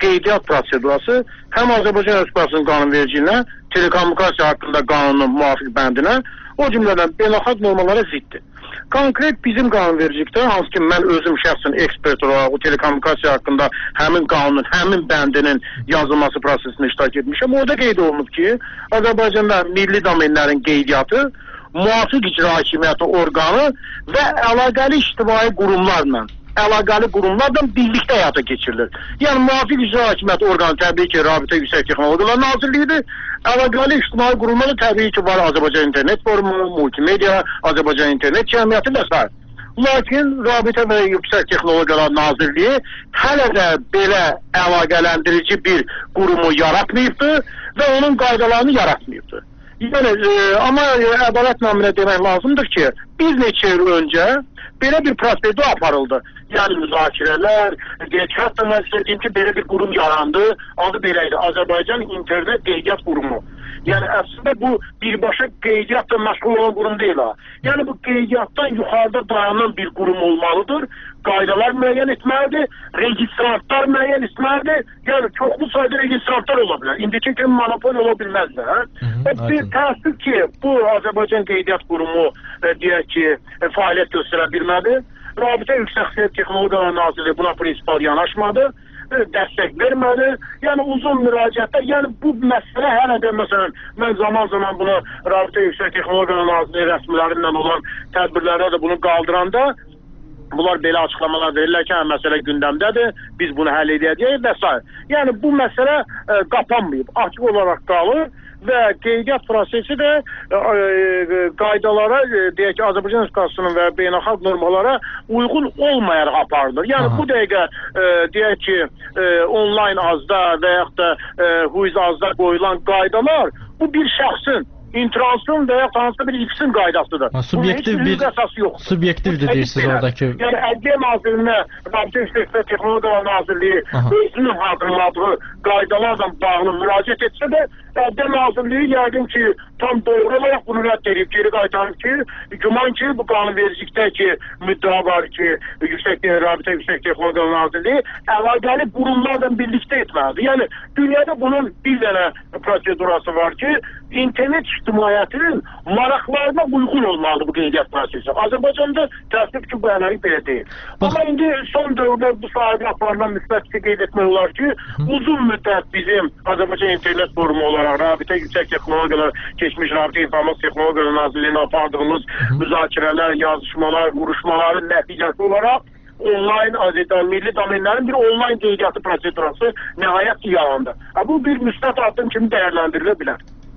qeydiyyat prosedurası həm Azərbaycan Respublikasının qanunvericiliyinə, telekommunikasiya haqqında qanunun müvafiq bəndinə, o cümlədən beynəlxalq normalara ziddir. Konkret bizim qanunvericilikdə, hansı ki mən özüm şəxsən ekspert olaraq o telekommunikasiya haqqında həmin qanunun, həmin bəndinin yazılması prosesində iştirak etmişəm. Orada qeyd olunub ki, Azərbaycanda milli domenlərin qeydiyyatı, müvafiq icra hakimiyyəti orqanı və əlaqəli ictimai qurumlarla, əlaqəli qurumlarla birlikdə həyata keçirilir. Yəni, müvafiq icra hakimiyyəti orqanı təbii ki, Rabitə Yüksək Texnologiyalar Nazirliyidir. Əlaqəli ictimai qurumları təbii ki, var Azərbaycan İnternet Forumu, Multimedia, Azərbaycan İnternet Cəmiyyəti və s. Lakin Rabitə və Yüksək Texnologiyalar Nazirliyi hələ də belə əlaqələndirici bir qurumu yaratmayıbdır və onun qaydalarını yaratmayıbdır. Yəni, e, amma ədalət naminə demək lazımdır ki, bir neçə il öncə belə bir prosedur aparıldı. Yəni, müzakirələr, deyək, hətta mən istədiyim ki, belə bir qurum yarandı, adı beləydi, Azərbaycan İnternet Qeydiyyat Qurumu. Yəni, əslində bu birbaşa qeydiyyatla məşğul olan qurum deyil ha. Yəni, bu qeydiyyatdan yuxarıda dayanan bir qurum olmalıdır, qaydalar müəyyən etməlidir, registrantlar müəyyən etməlidir, yəni çoxlu sayda registrantlar ola bilər. İndiki kimi monopol ola bilməzdir. Hə? Və bir təəssüf ki, bu Azərbaycan Qeydiyyat Qurumu e, deyək ki, e, fəaliyyət göstərə bilmədi. Rabitə Yüksək Texnologiyalar Nazirliyi buna prinsipal yanaşmadı, e, dəstək vermədi. Yəni uzun müraciətlər, yəni bu məsələ hələ də məsələn, mən zaman-zaman bunu Rabitə Yüksək Texnologiyalar Nazirliyi rəsmilərindən olan tədbirlərdə də bunu qaldıranda, bunlar belə açıqlamalar verirlər ki, məsələ gündəmdədir, biz bunu həll edəcəyik və s. Yəni bu məsələ e, qapanmayıb, açıq olaraq qalır və qeydiyyat prosesi də e, e, qaydalara, e, deyək ki, Azərbaycan Respublikasının və beynəlxalq normalara uyğun olmayaraq aparılır. Yəni Aha. bu dəqiqə e, deyək ki, e, onlayn azda və yaxud da e, huiz azda qoyulan qaydalar bu bir şəxsin intransın və ya hansısa bir ikisinin qaydasıdır. Ha, subyektiv bir subyektivdir deyirsiniz oradakı. Yəni Ədliyyə Nazirliyinə, Rabitə Yüksək Texnologiyalar Nazirliyi özünün hazırladığı qaydalarla bağlı müraciət etsə də, Ədliyyə Nazirliyi yəqin ki, tam doğru olaraq bunu rədd edib, geri qaytarıb ki, güman ki, bu qanunvericilikdəki müddəa var ki, Yüksək Rabitə Yüksək Texnologiyalar Nazirliyi əlaqəli qurumlarla birlikdə etməlidir. Yəni, dünyada bunun bir dənə prosedurası var ki, internet ictimaiyyətinin maraqlarına uyğun olmalıdır bu qeydiyyat prosesi. Azərbaycanda təəssüf ki, bu ənəlik belə deyil. Bax. Amma indi son dövrdə bu sahədə aparılan müsbət bir qeyd etmək olar ki, Hı. uzun müddət bizim Azərbaycan İnternet Forumu olaraq Rabitə Yüksək Texnologiyalar, keçmiş Rabitə İnformasiya Texnologiyalar Nazirliyinə apardığımız Hı. müzakirələr, yazışmalar, vuruşmaların nəticəsi olaraq onlayn azədən milli domenlərin bir onlayn qeydiyyatı prosedurası nəhayət ki, yarandı. Bu bir müsbət addım kimi dəyərləndirilə bilər.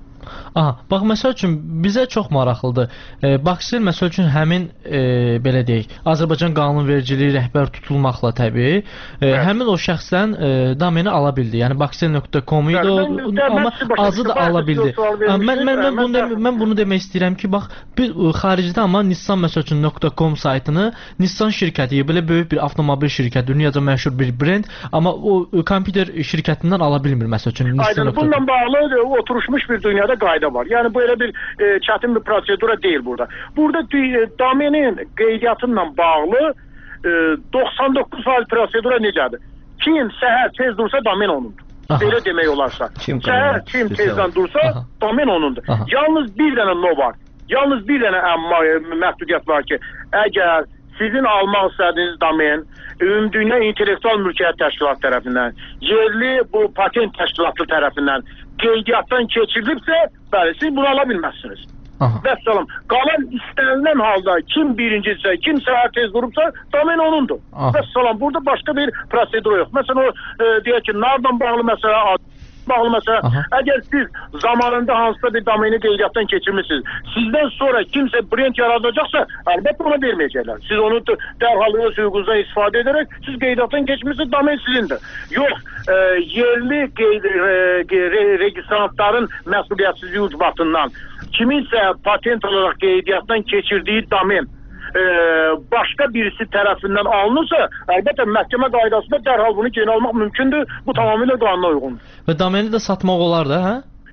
Aha, bax məsəl üçün bizə çox maraqlıdır. E, Baksel məsəl üçün həmin e, belə deyək, Azərbaycan qanunvericiliyi rəhbər tutulmaqla təbii, e, evet. həmin o şəxsdən e, domeni ala bildi. Yəni baksel nöqtə com idi o, amma azı da ala bildi. Mən mən mən bunu dem mən bunu demək istəyirəm ki, bax bir xaricdə amma Nissan məsəl üçün .com saytını Nissan şirkəti, belə böyük bir avtomobil şirkəti, dünyaca məşhur bir brend, amma o kompüter şirkətindən ala bilmir məsəl üçün Nissan. Aynen, bununla bağlı oturmuş bir dünyada qayda var. Yəni belə bir e, çətin bir prosedura deyil burada. Burada e, domenin qeydiyyatıyla bağlı e, doxsan doqquz faiz prosedura necədir? Kim səhər tez dursa domen onundur. Aha. Belə demək olarsa. Kim səhər kim tezdən dursa Aha. domen onundur. Aha. Yalnız bir dənə no var. Yalnız bir dənə əmma e, məhdudiyyət var ki, əgər sizin almaq istədiyiniz domen Ümumdünya İntellektual Mülkiyyət Təşkilatı tərəfindən, yerli bu patent təşkilatı tərəfindən qeydiyyatdan keçirilibsə, bəli, siz bunu ala bilməzsiniz. Vəssalam, qalan istənilən halda kim birincidirsə, kim səhər tez durubsa, domen onundur. Vəssalam, burada başqa bir prosedur yox. Məsələn, o, e, deyək ki, nardan bağlı məsələ bağlı məsələ, Aha. əgər siz zamanında hansısa bir domeni qeydiyyatdan keçirmişsiniz, sizdən sonra kimsə brend yaradacaqsa, əlbəttə ona verməyəcəklər. Siz onu dərhal öz hüququnuzdan istifadə edərək, siz qeydiyyatdan keçmişsiniz, domen sizindir. Yox, e, yerli qeyd, e, re, registrantların məsuliyyətsizliyi ucbatından kiminsə patent olaraq qeydiyyatdan keçirdiyi domen e, başqa birisi tərəfindən alınırsa, əlbəttə məhkəmə qaydasında dərhal bunu geri almaq mümkündür. Bu tamamilə qanuna uyğundur. Və domeni də satmaq olar da, hə?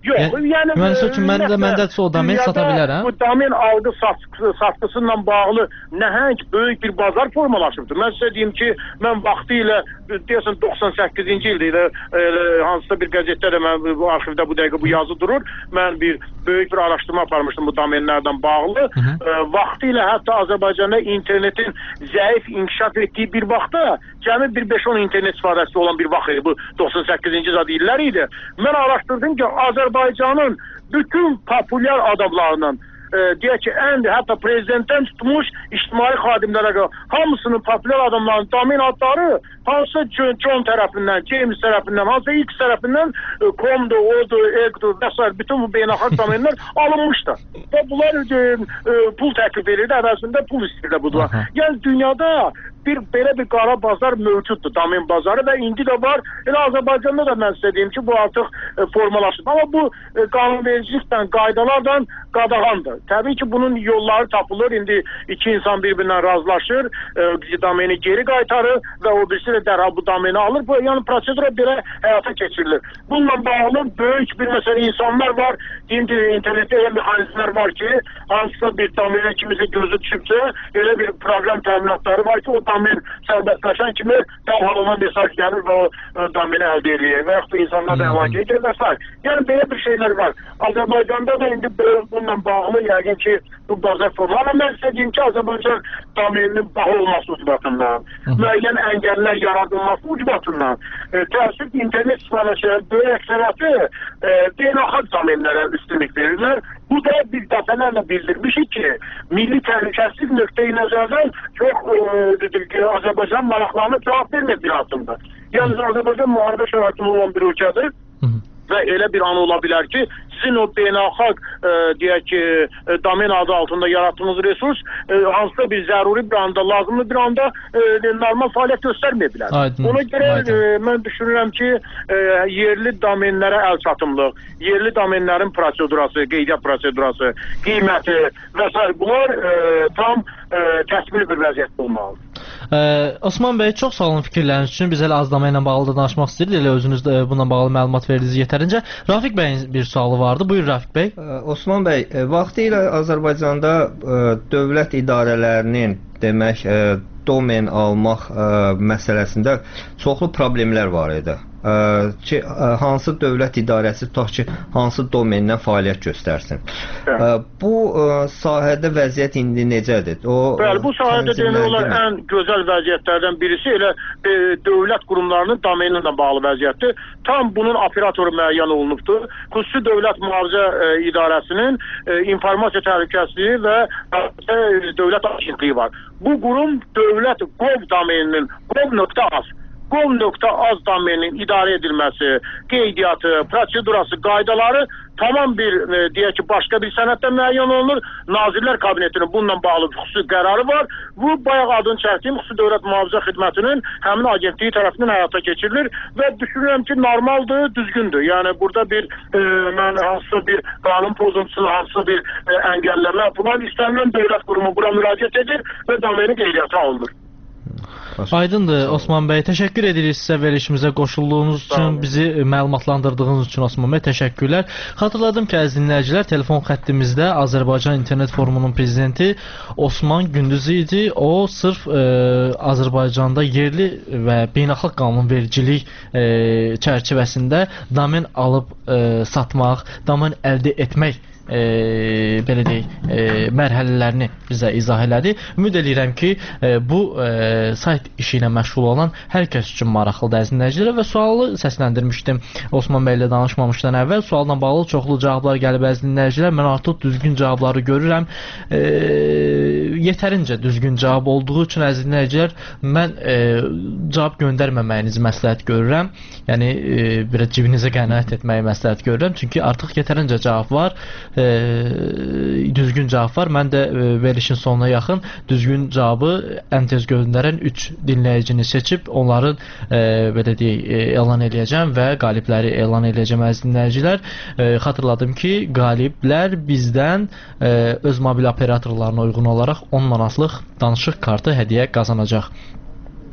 Yox, yəni, yəni mühendis üçün mən də məndə o domen sata bilərəm. Bu domen algı satqısı, satqısıyla bağlı nəhəng böyük bir bazar formalaşıbdır. Mən sizə deyim ki, mən vaxtı ilə deyəsən doxsan səkkizinci ildə ilə e, hansısa bir qəzetdə də mən bu arxivdə bu dəqiqə bu yazı durur. Mən bir böyük bir araşdırma aparmışdım bu domenlərdən bağlı. Hı -hı. E, vaxtı ilə hətta Azərbaycanda internetin zəif inkişaf etdiyi bir vaxtda cəmi bir beş on internet istifadəçisi olan bir vaxt idi. Bu doxsan səkkizinci il illəri idi. Mən araşdırdım ki, Azərbaycanın bütün populyar adamlarının e, deyək ki, ən hətta prezidentdən tutmuş ictimai xadimlərə qədər hamısının populyar adamlarının domen adları hansı John tərəfindən, James tərəfindən, hansı X tərəfindən e, Com'dur, O'dur, Egg'dur və s. bütün bu beynəlxalq domenlər alınmışdır. Və bunlar e, e, pul təklif edirdi, əvəzində pul istəyirdi budur. Yəni dünyada bir belə bir qara bazar mövcuddur, domen bazarı və indi də var. Elə Azərbaycanda da mən sizə deyim ki, bu artıq e, formalaşıb. Amma bu e, qanunvericilikdən, qaydalardan qadağandır. Təbii ki, bunun yolları tapılır. İndi iki insan bir-birindən razılaşır, e, domeni geri qaytarır və o birisi də dərhal bu domeni alır. Bu, yəni prosedura belə həyata keçirilir. Bununla bağlı böyük bir məsələ insanlar var. Deyim ki, internetdə elə mexanizmlər var ki, hansısa bir domeni kimisi gözü düşübsə, elə bir proqram təminatları var ki, o domen sərbəstləşən kimi dərhal ona mesaj gəlir və o domeni əldə edir və yaxud da insanlar da əlaqə edir və s. Yəni belə bir şeylər var. Azərbaycanda da indi bununla bağlı yəqin ki, bu bazar formu. Amma mən sizə deyim ki, Azərbaycan domeninin bağlı olması ucbatından, müəyyən əngəllər yaradılması ucbatından, e, təəssüf internet istifadəçilərin böyük əksəriyyəti e, beynəlxalq domenlərə üstünlük verirlər. Bu da biz dəfələrlə bildirmişik ki, milli təhlükəsizlik nöqteyi nəzərdən çox e, Azərbaycan maraqlarına cavab vermək bir addımdır. Yəni Azərbaycan müharibə şəraitində olan bir ölkədir və elə bir an ola bilər ki, sizin o beynəlxalq e, deyək ki, e, domen adı altında yaratdığınız resurs e, hansısa bir zəruri bir anda, lazımlı bir anda e, normal fəaliyyət göstərməyə bilər. Aydın, Ona görə e, mən düşünürəm ki, e, yerli domenlərə əl çatımlıq, yerli domenlərin prosedurası, qeydiyyat prosedurası, qiyməti və s. bunlar e, tam e, təsvir bir vəziyyətdə olmalıdır. Ee, Osman bəy, çox sağ olun fikirləriniz üçün. Biz elə az domen ilə bağlı da danışmaq istəyirik. Elə özünüz də bununla bağlı məlumat verdiniz yetərincə. Rafiq bəyin bir sualı vardı. Buyur Rafiq bəy. Osman bəy, vaxtı ilə Azərbaycanda dövlət idarələrinin demək domen almaq məsələsində çoxlu problemlər var idi. Ki, hansı dövlət idarəsi tutaq ki, hansı domendən fəaliyyət göstərsin. Hə. Bu sahədə vəziyyət indi necədir? O, Bəli, bu sahədə demək olar ən gözəl vəziyyətlərdən birisi elə e, dövlət qurumlarının domeni ilə bağlı vəziyyətdir. Tam bunun operatoru müəyyən olunubdur. Xüsusi Dövlət Mühafizə e, İdarəsinin e, informasiya təhlükəsizliyi və e, dövlət agentliyi var. Bu qurum dövlət gov domeninin gov.az gov.az domeninin idarə edilməsi, qeydiyyatı, prosedurası, qaydaları tamam bir e, deyək ki, başqa bir sənəddə müəyyən olunur. Nazirlər Kabinetinin bununla bağlı xüsusi qərarı var. Bu bayaq adını çəkdiyim Xüsusi Dövlət Mühafizə Xidmətinin həmin agentliyi tərəfindən həyata keçirilir və düşünürəm ki, normaldır, düzgündür. Yəni burada bir e, mən hansısa bir qanun pozuntusu, hansısa bir e, əngəlləmə falan istənilən dövlət qurumu bura müraciət edir və domeni qeydiyyata alınır. Aydındır Osman bəy, təşəkkür edirik sizə verilişimizə qoşulduğunuz üçün, bizi məlumatlandırdığınız üçün Osman bəy, təşəkkürlər. Xatırladım ki, əziz dinləyicilər, telefon xəttimizdə Azərbaycan İnternet Forumunun prezidenti Osman Gündüzü idi. O sırf e, Azərbaycanda yerli və beynəlxalq qanunvericilik e, çərçivəsində domen alıb e, satmaq, domen əldə etmək E, belə deyək, e, mərhələlərini bizə izah elədi. Ümid edirəm ki, e, bu e, sayt işi ilə məşğul olan hər kəs üçün maraqlıdır əziz dinləyicilər və sualı səsləndirmişdim Osman bəy ilə danışmamışdan əvvəl. Sualla bağlı çoxlu cavablar gəlib əziz dinləyicilər. Mən artıq düzgün cavabları görürəm. E, yetərincə düzgün cavab olduğu üçün əziz dinləyicilər, mən e, cavab göndərməməyinizi məsləhət görürəm. Yəni e, biraz cibinizə qənaət etməyi məsləhət görürəm. Çünki artıq yetərincə cavab var. E, düzgün cavab var. Mən də e, verilişin sonuna yaxın düzgün cavabı ən tez göndərən üç dinləyicini seçib onların e, belə deyək, e, elan eləyəcəm və qalibləri elan eləyəcəm əziz dinləyicilər. E, xatırladım ki, qaliblər bizdən e, öz mobil operatorlarına uyğun olaraq on manatlıq danışıq kartı hədiyyə qazanacaq.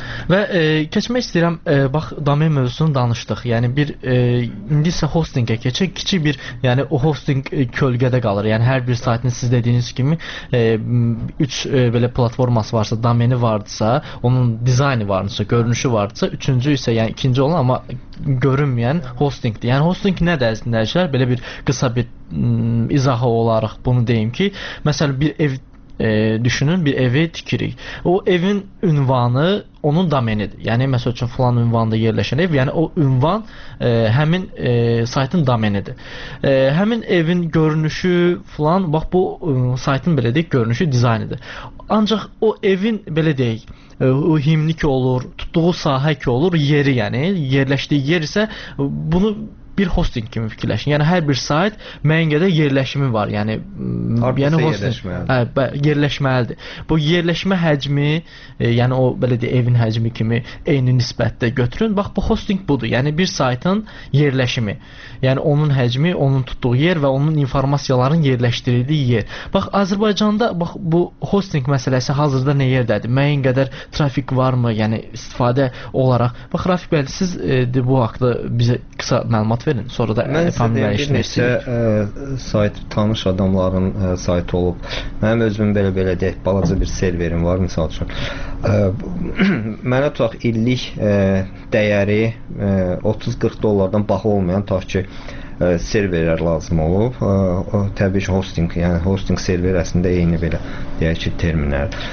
Və e, keçmək istəyirəm, e, bax domen mövzusunu danışdıq. Yəni bir e, indi isə hostinqə keçək. Kiçik bir, yəni o hosting e, kölgədə qalır. Yəni hər bir saytın siz dediyiniz kimi e, üç e, belə platforması varsa, domeni varsa, onun dizaynı varsa, görünüşü varsa, üçüncü isə yəni ikinci olan amma görünməyən hostingdir. Yəni hosting nədir əzizlər? Belə bir qısa bir m, izahı olaraq bunu deyim ki, məsələn bir ev e, düşünün, bir evi tikirik. O evin ünvanı onun domenidir. Yəni məsəl üçün falan ünvanda yerləşən ev, yəni o ünvan e, həmin e, saytın domenidir. E, həmin evin görünüşü falan, bax bu e, saytın belə deyək, görünüşü, dizaynıdır. Ancaq o evin belə deyək, e, o himni ki olur, tutduğu sahə ki olur, yeri yəni, yerləşdiyi yer isə bunu bir hosting kimi fikirləşin. Yəni hər bir sayt müəyyən qədər yerləşimi var. Yəni Hardasa yəni hosting yerləşməlidir. Hə, yerləşməlidir. Bu yerləşmə həcmi, e, yəni o belə deyə evin həcmi kimi eyni nisbətdə götürün. Bax bu hosting budur. Yəni bir saytın yerləşimi. Yəni onun həcmi, onun tutduğu yer və onun informasiyaların yerləşdirildiyi yer. Bax Azərbaycanda bax bu hosting məsələsi hazırda nə yerdədir? Müəyyən qədər trafik varmı? Yəni istifadə olaraq. Bax Rafiq bəy, siz e, de, bu haqqda bizə qısa məlumat verin. Sonra da mən sizə deyim, bir neçə ə, sayt, tanış adamların ə, saytı olub. Mənim özümün belə-belə deyək, balaca bir serverim var, misal üçün. Ə, mənə tutaq illik ə, dəyəri ə, otuz qırx dollardan baha olmayan tutaq ki, ə, serverlər lazım olub. Ə, ə, təbii ki, hosting, yəni hosting server əslində eyni belə deyək ki, terminlər.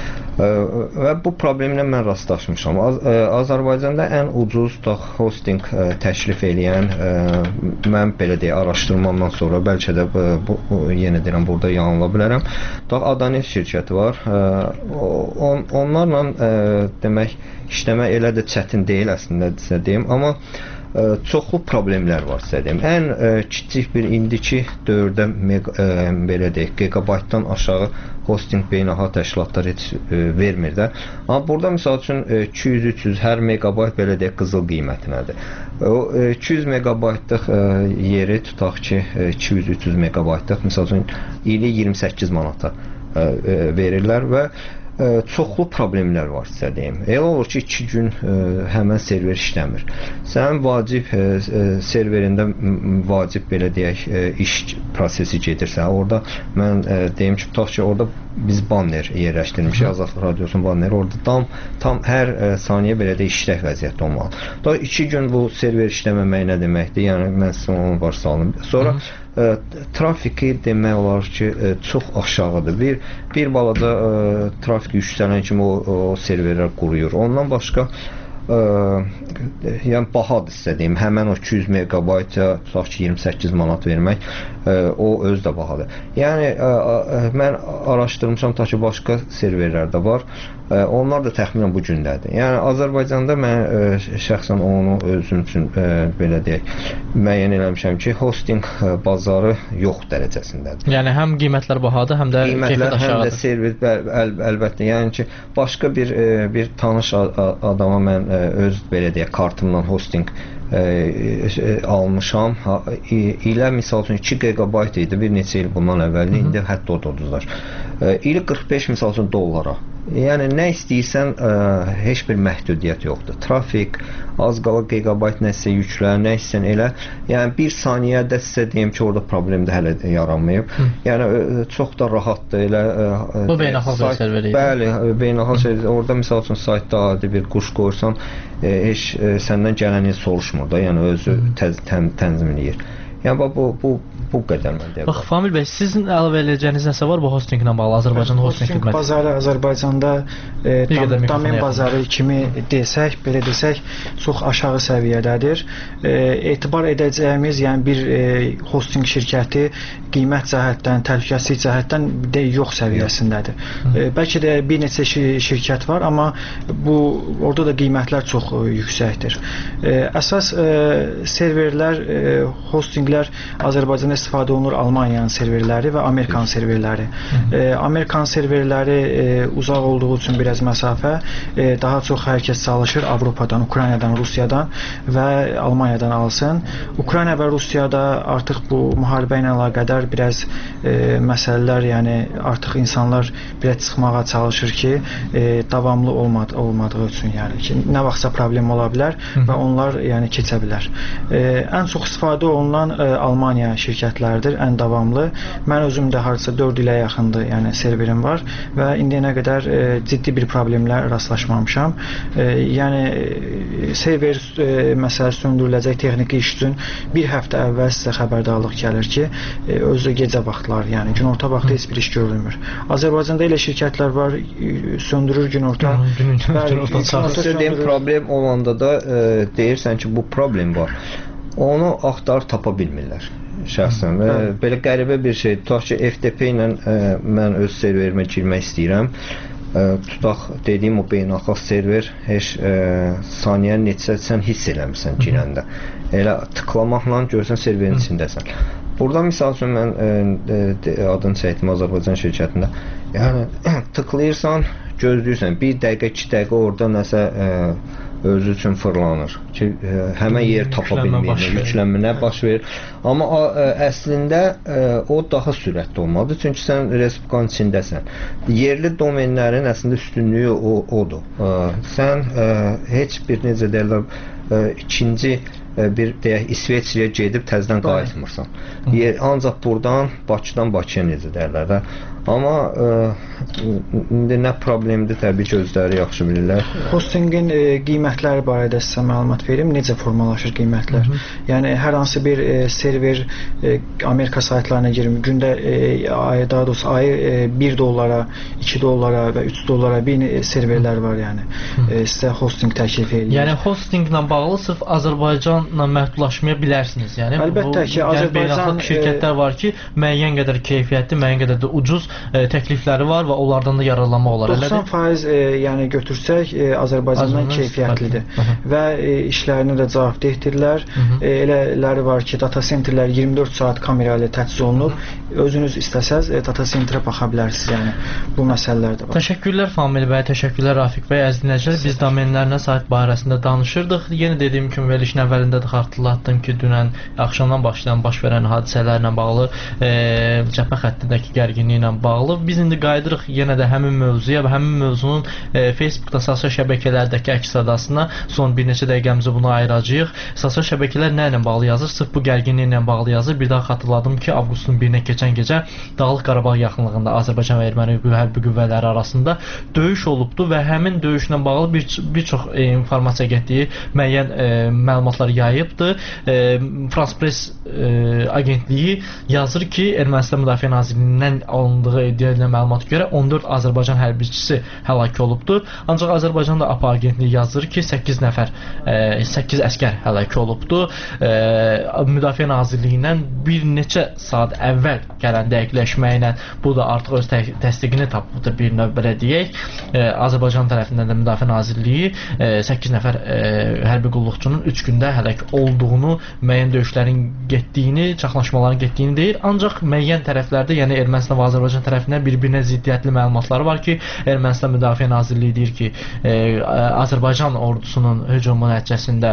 Və bu problemlə mən rastlaşmışam. Az, ə, Azərbaycanda ən ucuz tutaq hosting ə, təklif eləyən ə, mən belə deyə araşdırmamdan sonra bəlkə də ə, bu, bu yenə deyirəm burada yanıla bilərəm. Tutaq Adanet şirkəti var. Ə, on, onlarla ə, demək işləmək elə də çətin deyil əslində sizə deyim, amma ə, çoxlu problemlər var sizə deyim. Ən ə, kiçik bir indiki dövrdə mega, ə, belə deyək, gigabaytdan aşağı hosting beynəlxalq təşkilatlar heç ə, vermir də. Amma burada misal üçün iki yüz üç yüz hər megabayt belə deyək qızıl qiymətinədir. O iki yüz megabaytlıq ə, yeri tutaq ki, iki yüz üç yüz megabaytlıq misal üçün ili iyirmi səkkiz manata ə, ə, verirlər və ə, çoxlu problemlər var sizə deyim. Elə olur ki, iki gün ə, həmən server işləmir. Sənin vacib ə, ə, serverində vacib belə deyək ə, iş prosesi gedirsə, orada mən ə, deyim ki, tutaq ki, orada biz banner yerləşdirmişik, Azadlıq Radiosunun banneri, orada tam tam hər ə, saniyə belə də işlək vəziyyətdə olmalı. Da iki gün bu server işləməmək nə deməkdir? Yəni mən sizə onu varsa alım. Sonra ə, trafiki demək olar ki, ə, çox aşağıdır. Bir bir balaca ə, trafik yüksələn kimi o, o serverlər quruyur. Ondan başqa ə, yəni bahadır sizə deyim. Həmən o iki yüz megabayta tutaq ki, iyirmi səkkiz manat vermək ə, o özü də bahadır. Yəni ə, ə, mən araşdırmışam, ta ki başqa serverlər də var. Ə, onlar da təxminən bu gündədir. Yəni Azərbaycanda mən ə, şəxsən onu özüm üçün ə, belə deyək, müəyyən eləmişəm ki, hosting ə, bazarı yox dərəcəsindədir. Yəni həm qiymətlər bahadır, həm də qiymətlər, keyfiyyət həm də aşağıdır. server əl, əl, əlbəttə. Yəni ki, başqa bir ə, bir tanış adama mən ə, öz belə deyək kartımla hosting ə, ə, almışam. Ha, ilə misal üçün iki gigabayt idi bir neçə il bundan əvvəl, indi hətta o da uduzlar. İli qırx beş misal üçün dollara. Yəni nə istəyirsən, ə, heç bir məhdudiyyət yoxdur. Trafik, az qala gigabayt nəsə yüklə, nə istəyirsən elə. Yəni bir saniyədə sizə deyim ki, orada problem də hələ yaranmayıb. Hı. Yəni ə, çox da rahatdır elə. Ə, Bu beynəlxalq serveri. Bəli, beynəlxalq serveri. Orada məsəl üçün saytda adi bir quş qoyursan, ə, heç ə, səndən gələni soruşmur da, yəni özü təz, tən, tənzimləyir. Yəni bu bu bu qədər mən deyirəm. Bax Famil bəy, sizin əlavə edəcəyiniz nəsə var bu hostinglə bağlı Azərbaycan hosting xidməti? Bazarı Azərbaycanda e, tam, domen bazarı kimi desək, belə desək, çox aşağı səviyyədədir. E, etibar edəcəyimiz, yəni bir e, hosting şirkəti qiymət cəhətdən, təhlükəsizlik cəhətdən də yox səviyyəsindədir. E, bəlkə də bir neçə şirkət var, amma bu orada da qiymətlər çox e, yüksəkdir. E, əsas e, serverlər, e, hostinglər Azərbaycanda istifadə olunur Almaniyanın serverləri və Amerikan serverləri. E, Amerikan serverləri e, uzaq olduğu üçün biraz məsafə, e, daha çox hər kəs çalışır Avropadan, Ukraynadan, Rusiyadan və Almaniyadan alsın. Ukrayna və Rusiyada artıq bu müharibə ilə əlaqədar biraz e, məsələlər, yəni artıq insanlar biraz çıxmağa çalışır ki, e, davamlı olmad olmadığı üçün, yəni ki, nə vaxtsa problem ola bilər və onlar yəni keçə bilər. E, ən çox istifadə olunan e, Almaniya şirkətləridir, ən davamlı. Mən özüm də hardasa dörd ilə yaxındır, yəni serverim var və indiyənə qədər e, ciddi bir problemlə rastlaşmamışam. E, yəni e, server e, məsələsi söndürüləcək texniki iş üçün bir həftə əvvəl sizə xəbərdarlıq gəlir ki, e, özü gecə vaxtları, yəni günorta vaxtı heç bir iş görülmür. Azərbaycanda elə şirkətlər var, e, söndürür günorta. Söylədiyim problem olanda da e, deyirsən ki, bu problem var. Onu axtarıb tapa bilmirlər şəxsən. Və belə qəribə bir şey. Tutaq ki, F T P ilə e, mən öz serverimə girmək istəyirəm. E, tutaq dediyim o beynəlxalq server heç e, saniyənin neçə sən hiss eləmirsən girəndə. Elə tıklamaqla görsən serverin içindəsən. Burada misal üçün mən e, e, adını çəkdim Azərbaycan şirkətində. Yəni tıklayırsan, gözləyirsən. Bir dəqiqə, iki dəqiqə orada nəsə e, özü üçün fırlanır ki, e, həmən yer tapa bilmir, yüklənmə nə baş verir. Amma ə, əslində ə, o daha sürətli olmalıdır, çünki sən respublikanın içindəsən. Yerli domenlərin əslində üstünlüyü o, odur. Ə, sən ə, heç bir necə deyirlər, ə, ikinci ə, bir deyək İsveçrəyə gedib təzədən qayıtmırsan. Yer, ancaq buradan Bakıdan Bakıya necə deyirlər də. Amma ə, indi nə problemdir, təbii ki, özləri yaxşı bilirlər. Hostingin e, qiymətləri barədə sizə məlumat verim. Necə formalaşır qiymətlər? Hı -hı. Yəni hər hansı bir e, server e, Amerika saytlarına girim. Gündə e, ay, daha doğrusu ayı e, bir dollara, iki dollara və üç dollara bir e, serverlər var, yəni. E, sizə hosting təklif edir. Yəni hostinglə bağlı sırf Azərbaycanla məhdudlaşmaya bilərsiniz. Yəni əlbəttə ki, yəni, Azərbaycan şirkətlər var ki, müəyyən qədər keyfiyyətli, müəyyən qədər də ucuz e, təklifləri var və onlardan da yararlanma olar. doxsan faiz e, yəni götürsək e, Azərbaycandan keyfiyyətlidir və e, işlərinə də cavabdehdirlər. E, elələri var ki, data centerlər iyirmi dörd saat kamera ilə təchiz olunub. Özünüz istəsəz e, data centerə baxa bilərsiniz, yəni bu məsələlər də var. Təşəkkürlər Famil bəy, təşəkkürlər Rafiq bəy. Əziz dinləyicilər, biz domenlərinə sahib barəsində danışırdıq. Yenə dediyim kimi verilişin əvvəlində də xatırlatdım ki, dünən axşamdan başlayan baş verən hadisələrlə bağlı, e, cəbhə xəttindəki gərginliklə bağlı biz indi qayıdırıq yenə də həmin mövzuya və həmin mövzunun e, Facebookda, sosial şəbəkələrdəki əks sədasına son bir neçə dəqiqəmizi buna ayıracağıq. Sosial şəbəkələr nə ilə bağlı yazır? Sırf bu gərginliklə bağlı yazır. Bir daha xatırladım ki, avqustun birinə keçən gecə Dağlıq Qarabağ yaxınlığında Azərbaycan və Erməni hərbi qüvvələri arasında döyüş olubdu və həmin döyüşlə bağlı bir, bir çox e, informasiya getdiyi müəyyən e, məlumatlar yayıbdı. E, France Press e, agentliyi yazır ki, Ermənistan Müdafiə Nazirliyindən alındığı iddia edilən məlumata görə on dörd Azərbaycan hərbiçisi həlak olubdu. Ancaq Azərbaycan da A P A agentliyi yazır ki, səkkiz nəfər, e, səkkiz əskər həlak olubdu. E, Müdafiə Nazirliyindən bir neçə saat əvvəl gələn dəqiqləşməklə bu da artıq öz tə təsdiqini tapıbdı bir növ belə deyək. E, Azərbaycan tərəfindən də Müdafiə Nazirliyi e, səkkiz nəfər e, hərbi qulluqçunun üç gündə həlak olduğunu, müəyyən döyüşlərin getdiyini, çaxnaşmaların getdiyini deyir. Ancaq müəyyən tərəflərdə, yəni Ermənistan və Azərbaycan tərəfindən bir-birinə ziddiyyətli məlumatları var ki, Ermənistan Müdafiə Nazirliyi deyir ki, e, Azərbaycan ordusunun hücumu nəticəsində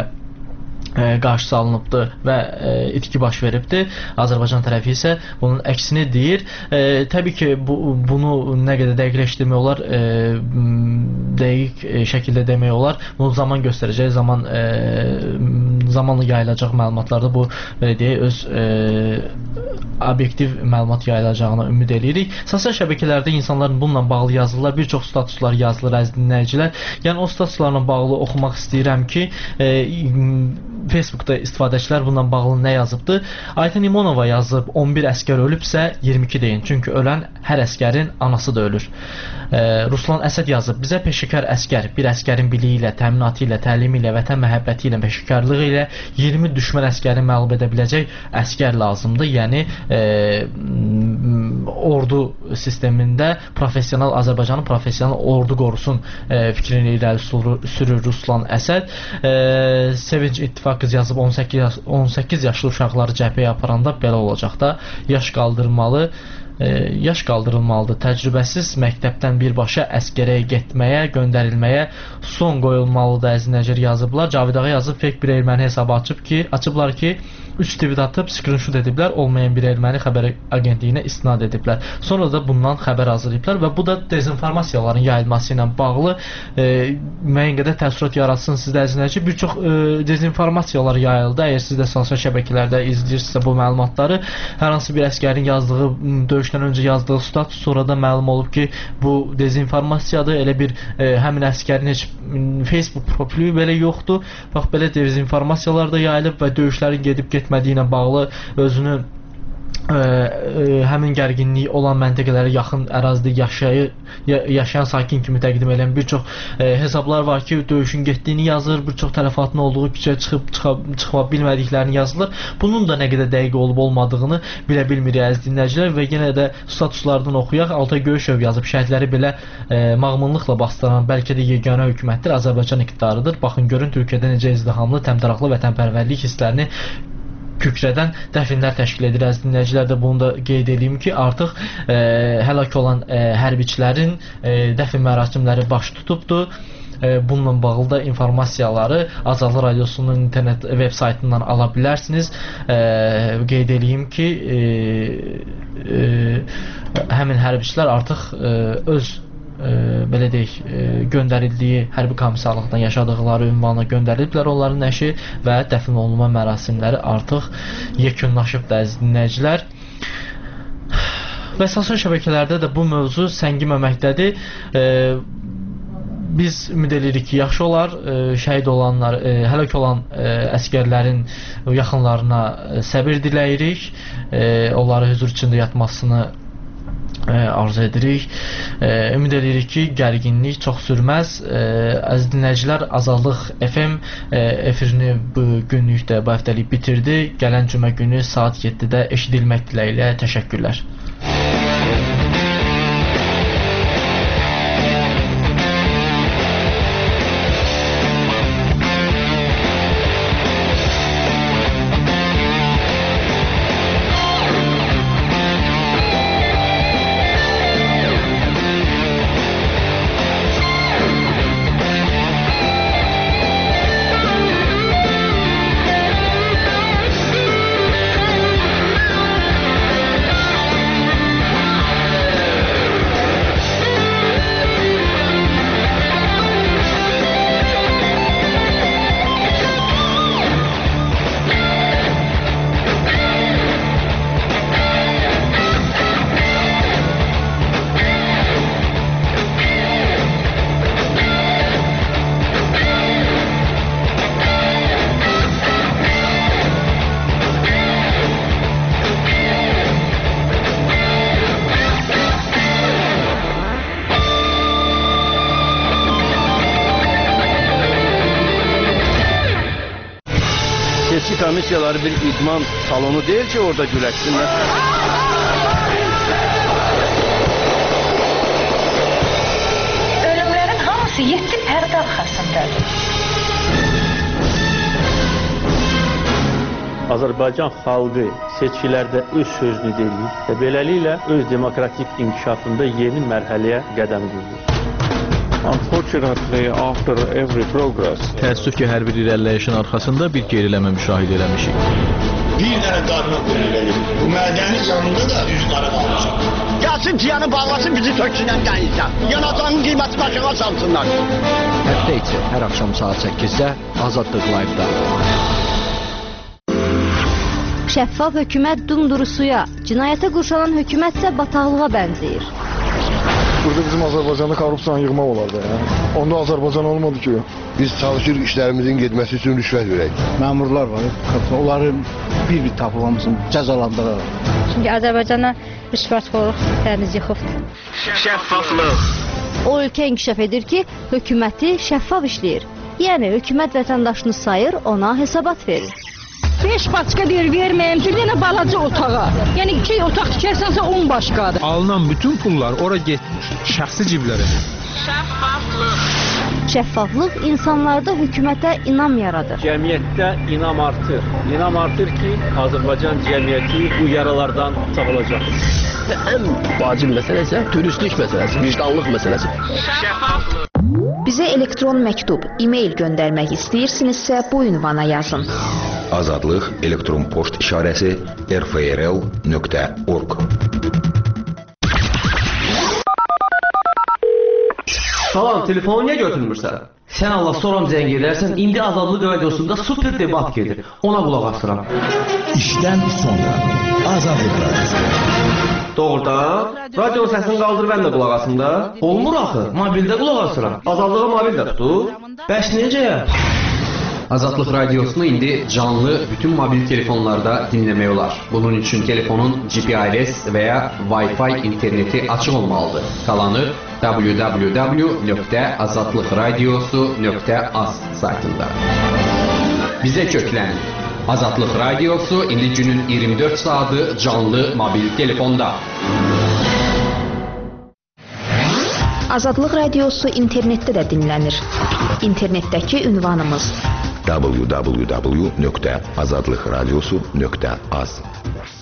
qarşısı alınıbdı və e, itki baş veribdi. Azərbaycan tərəfi isə bunun əksini deyir. E, təbii ki, bu, bunu nə qədər dəqiqləşdirmək olar, e, dəqiq e, şəkildə demək olar. Bunu zaman göstərəcək, zaman e, zamanla yayılacaq məlumatlarda bu belə deyək, öz e, obyektiv məlumat yayılacağına ümid edirik. Sosial şəbəkələrdə insanların bununla bağlı yazılar, bir çox statuslar yazılır, əziz dinləyicilər. Yəni o statuslarla bağlı oxumaq istəyirəm ki, e, Facebookda istifadəçilər bununla bağlı nə yazıbdı? Ayten İmonova yazıb, on bir əskər ölübsə iyirmi iki deyin. Çünki ölən hər əskərin anası da ölür. E, Ruslan Əsəd yazıb, bizə peşəkar əskər, bir əskərin biliyi ilə, təminatı ilə, təlimi ilə, vətən məhəbbəti ilə, peşəkarlığı ilə iyirmi düşmən əskəri məğlub edə biləcək əskər lazımdır. Yəni e, ordu sistemində professional Azərbaycanın professional ordu qorusun e, fikrini irəli sürür Ruslan Əsəd. E, Sevinç İttifaqı yazıb on səkkiz, on səkkiz yaşlı uşaqları cəbhəyə aparanda belə olacaq da, yaş qaldırmalı. E, yaş qaldırılmalıdır. Təcrübəsiz məktəbdən birbaşa əskərəyə getməyə, göndərilməyə son qoyulmalıdır əzinəcər yazıblar. Cavid Ağa yazıb, fake bir erməni hesabı açıb ki, açıblar ki, üç tweet atıb, screenshot ediblər, olmayan bir erməni xəbər agentliyinə istinad ediblər. Sonra da bundan xəbər hazırlayıblar və bu da dezinformasiyaların yayılması ilə bağlı e, müəyyən qədər təəssürat yaratsın sizdə əzinəcər. Bir çox e, dezinformasiyalar yayıldı. Əgər siz də sosial şəbəkələrdə izləyirsinizsə bu məlumatları, hər hansı bir əskərin yazdığı, döyüşdən öncə yazdığı status sonra da məlum olub ki, bu dezinformasiyadır. Elə bir e, həmin əskərin heç Facebook profili belə yoxdur. Bax, belə dezinformasiyalar da yayılıb və döyüşlərin gedib getmədiyi ilə bağlı özünü ə, ə, həmin gərginliyi olan məntəqələrə yaxın ərazidə yaşayı, ya, yaşayan sakin kimi təqdim edən bir çox ə, hesablar var ki, döyüşün getdiyini yazır, bir çox tələfatın olduğu, küçəyə çıxıb çıxa, çıxa bilmədiklərini yazılır. Bunun da nə qədər dəqiq olub olmadığını bilə bilmirik əziz dinləyicilər və yenə də statuslardan oxuyaq. Altay Göyüşev yazıb, şəhidləri belə ə, mağmunluqla bastıran bəlkə də yeganə hökumətdir, Azərbaycan iqtidarıdır. Baxın, görün Türkiyədə necə izdihamlı, təmtəraqlı vətənpərvərlik hisslərini kükrədən dəfinlər təşkil edir. Əziz dinləyicilər də bunu da qeyd edeyim ki, artıq e, həlak olan e, hərbiçilərin e, dəfn mərasimləri baş tutubdur. E, bununla bağlı da informasiyaları Azadlıq Radiosunun internet veb saytından ala bilərsiniz. E, qeyd edeyim ki, e, e, həmin hərbiçilər artıq e, öz E, belə deyək, e, göndərildiyi hərbi komissarlıqdan yaşadıqları ünvana göndəriliblər onların nəşi və dəfn olunma mərasimləri artıq yekunlaşıbdır əziz dinləyicilər. Və sosial şəbəkələrdə də bu mövzu səngiməməkdədir. E, biz ümid edirik ki, yaxşı olar, e, şəhid olanlar, e, həlak olan e, əskərlərin yaxınlarına e, səbir diləyirik, e, onları huzur içində yatmasını arzu edirik. E, ümid edirik ki, gərginlik çox sürməz. E, əziz dinləyicilər, Azadlıq F M e, efirini bu günlük də bu həftəlik bitirdi. Gələn cümə günü saat yeddidə eşidilmək diləyilə təşəkkürlər. Komissiyaları bir idman salonu değil ki orada güləşsinlər. Ölümlərin hamısı yeddi pərdə arxasındadır. Azərbaycan xalqı seçkilərdə öz sözünü deyir və beləliklə öz demokratik inkişafında yeni mərhələyə qədəm qoyur. Unfortunately, after every progress, təəssüf ki, hər bir irəliləyişin arxasında bir geriləmə müşahidə eləmişik. Bir dənə qadına qoyulur. Bu mədəni canında da üzləri qalacaq. Gəlsin ciyanı bağlasın, bizi töksünən dənizdən. Yanacağının qiyməti başına salsınlar. Həftə içi hər axşam saat səkkizdə Azadlıq Live-da. Şəffaf hökumət dumduru suya, cinayətə qurşanan hökumət isə bataqlığa bənzəyir. Burada bizim Azərbaycanda korrupsiyanı yığmaq olardı. Ya. Onda Azərbaycan olmadı ki. Biz çalışırıq işlərimizin getməsi üçün rüşvət verək. Məmurlar var, onları bir-bir tapılmamızın cəzalandırır. Çünki Azərbaycana rüşvətxorluq təmiz yıxıbdır. Şəffaflıq. O ölkə inkişaf edir ki, hökuməti şəffaf işləyir. Yəni hökumət vətəndaşını sayır, ona hesabat verir. beş başqa deyir verməyim, bir dənə balaca otağa. Yəni iki otaq tikərsənsə on başqadır. Alınan bütün pullar ora getmir, şəxsi ciblərə. Şəffaflıq. Şəffaflıq insanlarda hökumətə inam yaradır. Cəmiyyətdə inam artır. İnam artır ki, Azərbaycan cəmiyyəti bu yaralardan sağolacaq. Ən vacib məsələ isə turistlik məsələsi, vicdanlıq məsələsi. Şəffaflıq. Bizə elektron məktub, e-mail göndərmək istəyirsinizsə bu ünvana yazın. Azadlıq elektron poçt işarəsi r f r l nöqtə org. Salam, telefonu niyə götürmürsən? Sən Allah soram zəng edərsən, indi Azadlıq radiosunda super debat gedir. Ona qulaq asıram. İşdən sonra Azadlıq radiosu. Doğrudan, radio səsini qaldır, mən də qulaq asım da. Olmur axı, mobildə qulaq asıram. Azadlığa mobil də tutur. Bəs necə? Azadlıq radiosunu indi canlı bütün mobil telefonlarda dinləmək olar. Bunun üçün telefonun G P R S və ya Wi-Fi interneti açıq olmalıdır. Qalanı w w w nöqtə azadlıqradiosu nöqtə az saytında. Bizə köklənin. Azadlıq radiosu indi günün iyirmi dörd saatı canlı mobil telefonda. Azadlıq radiosu internetdə də dinlənir. İnternetdəki ünvanımız w w w nöqtə azadlıqradiosu nöqtə az.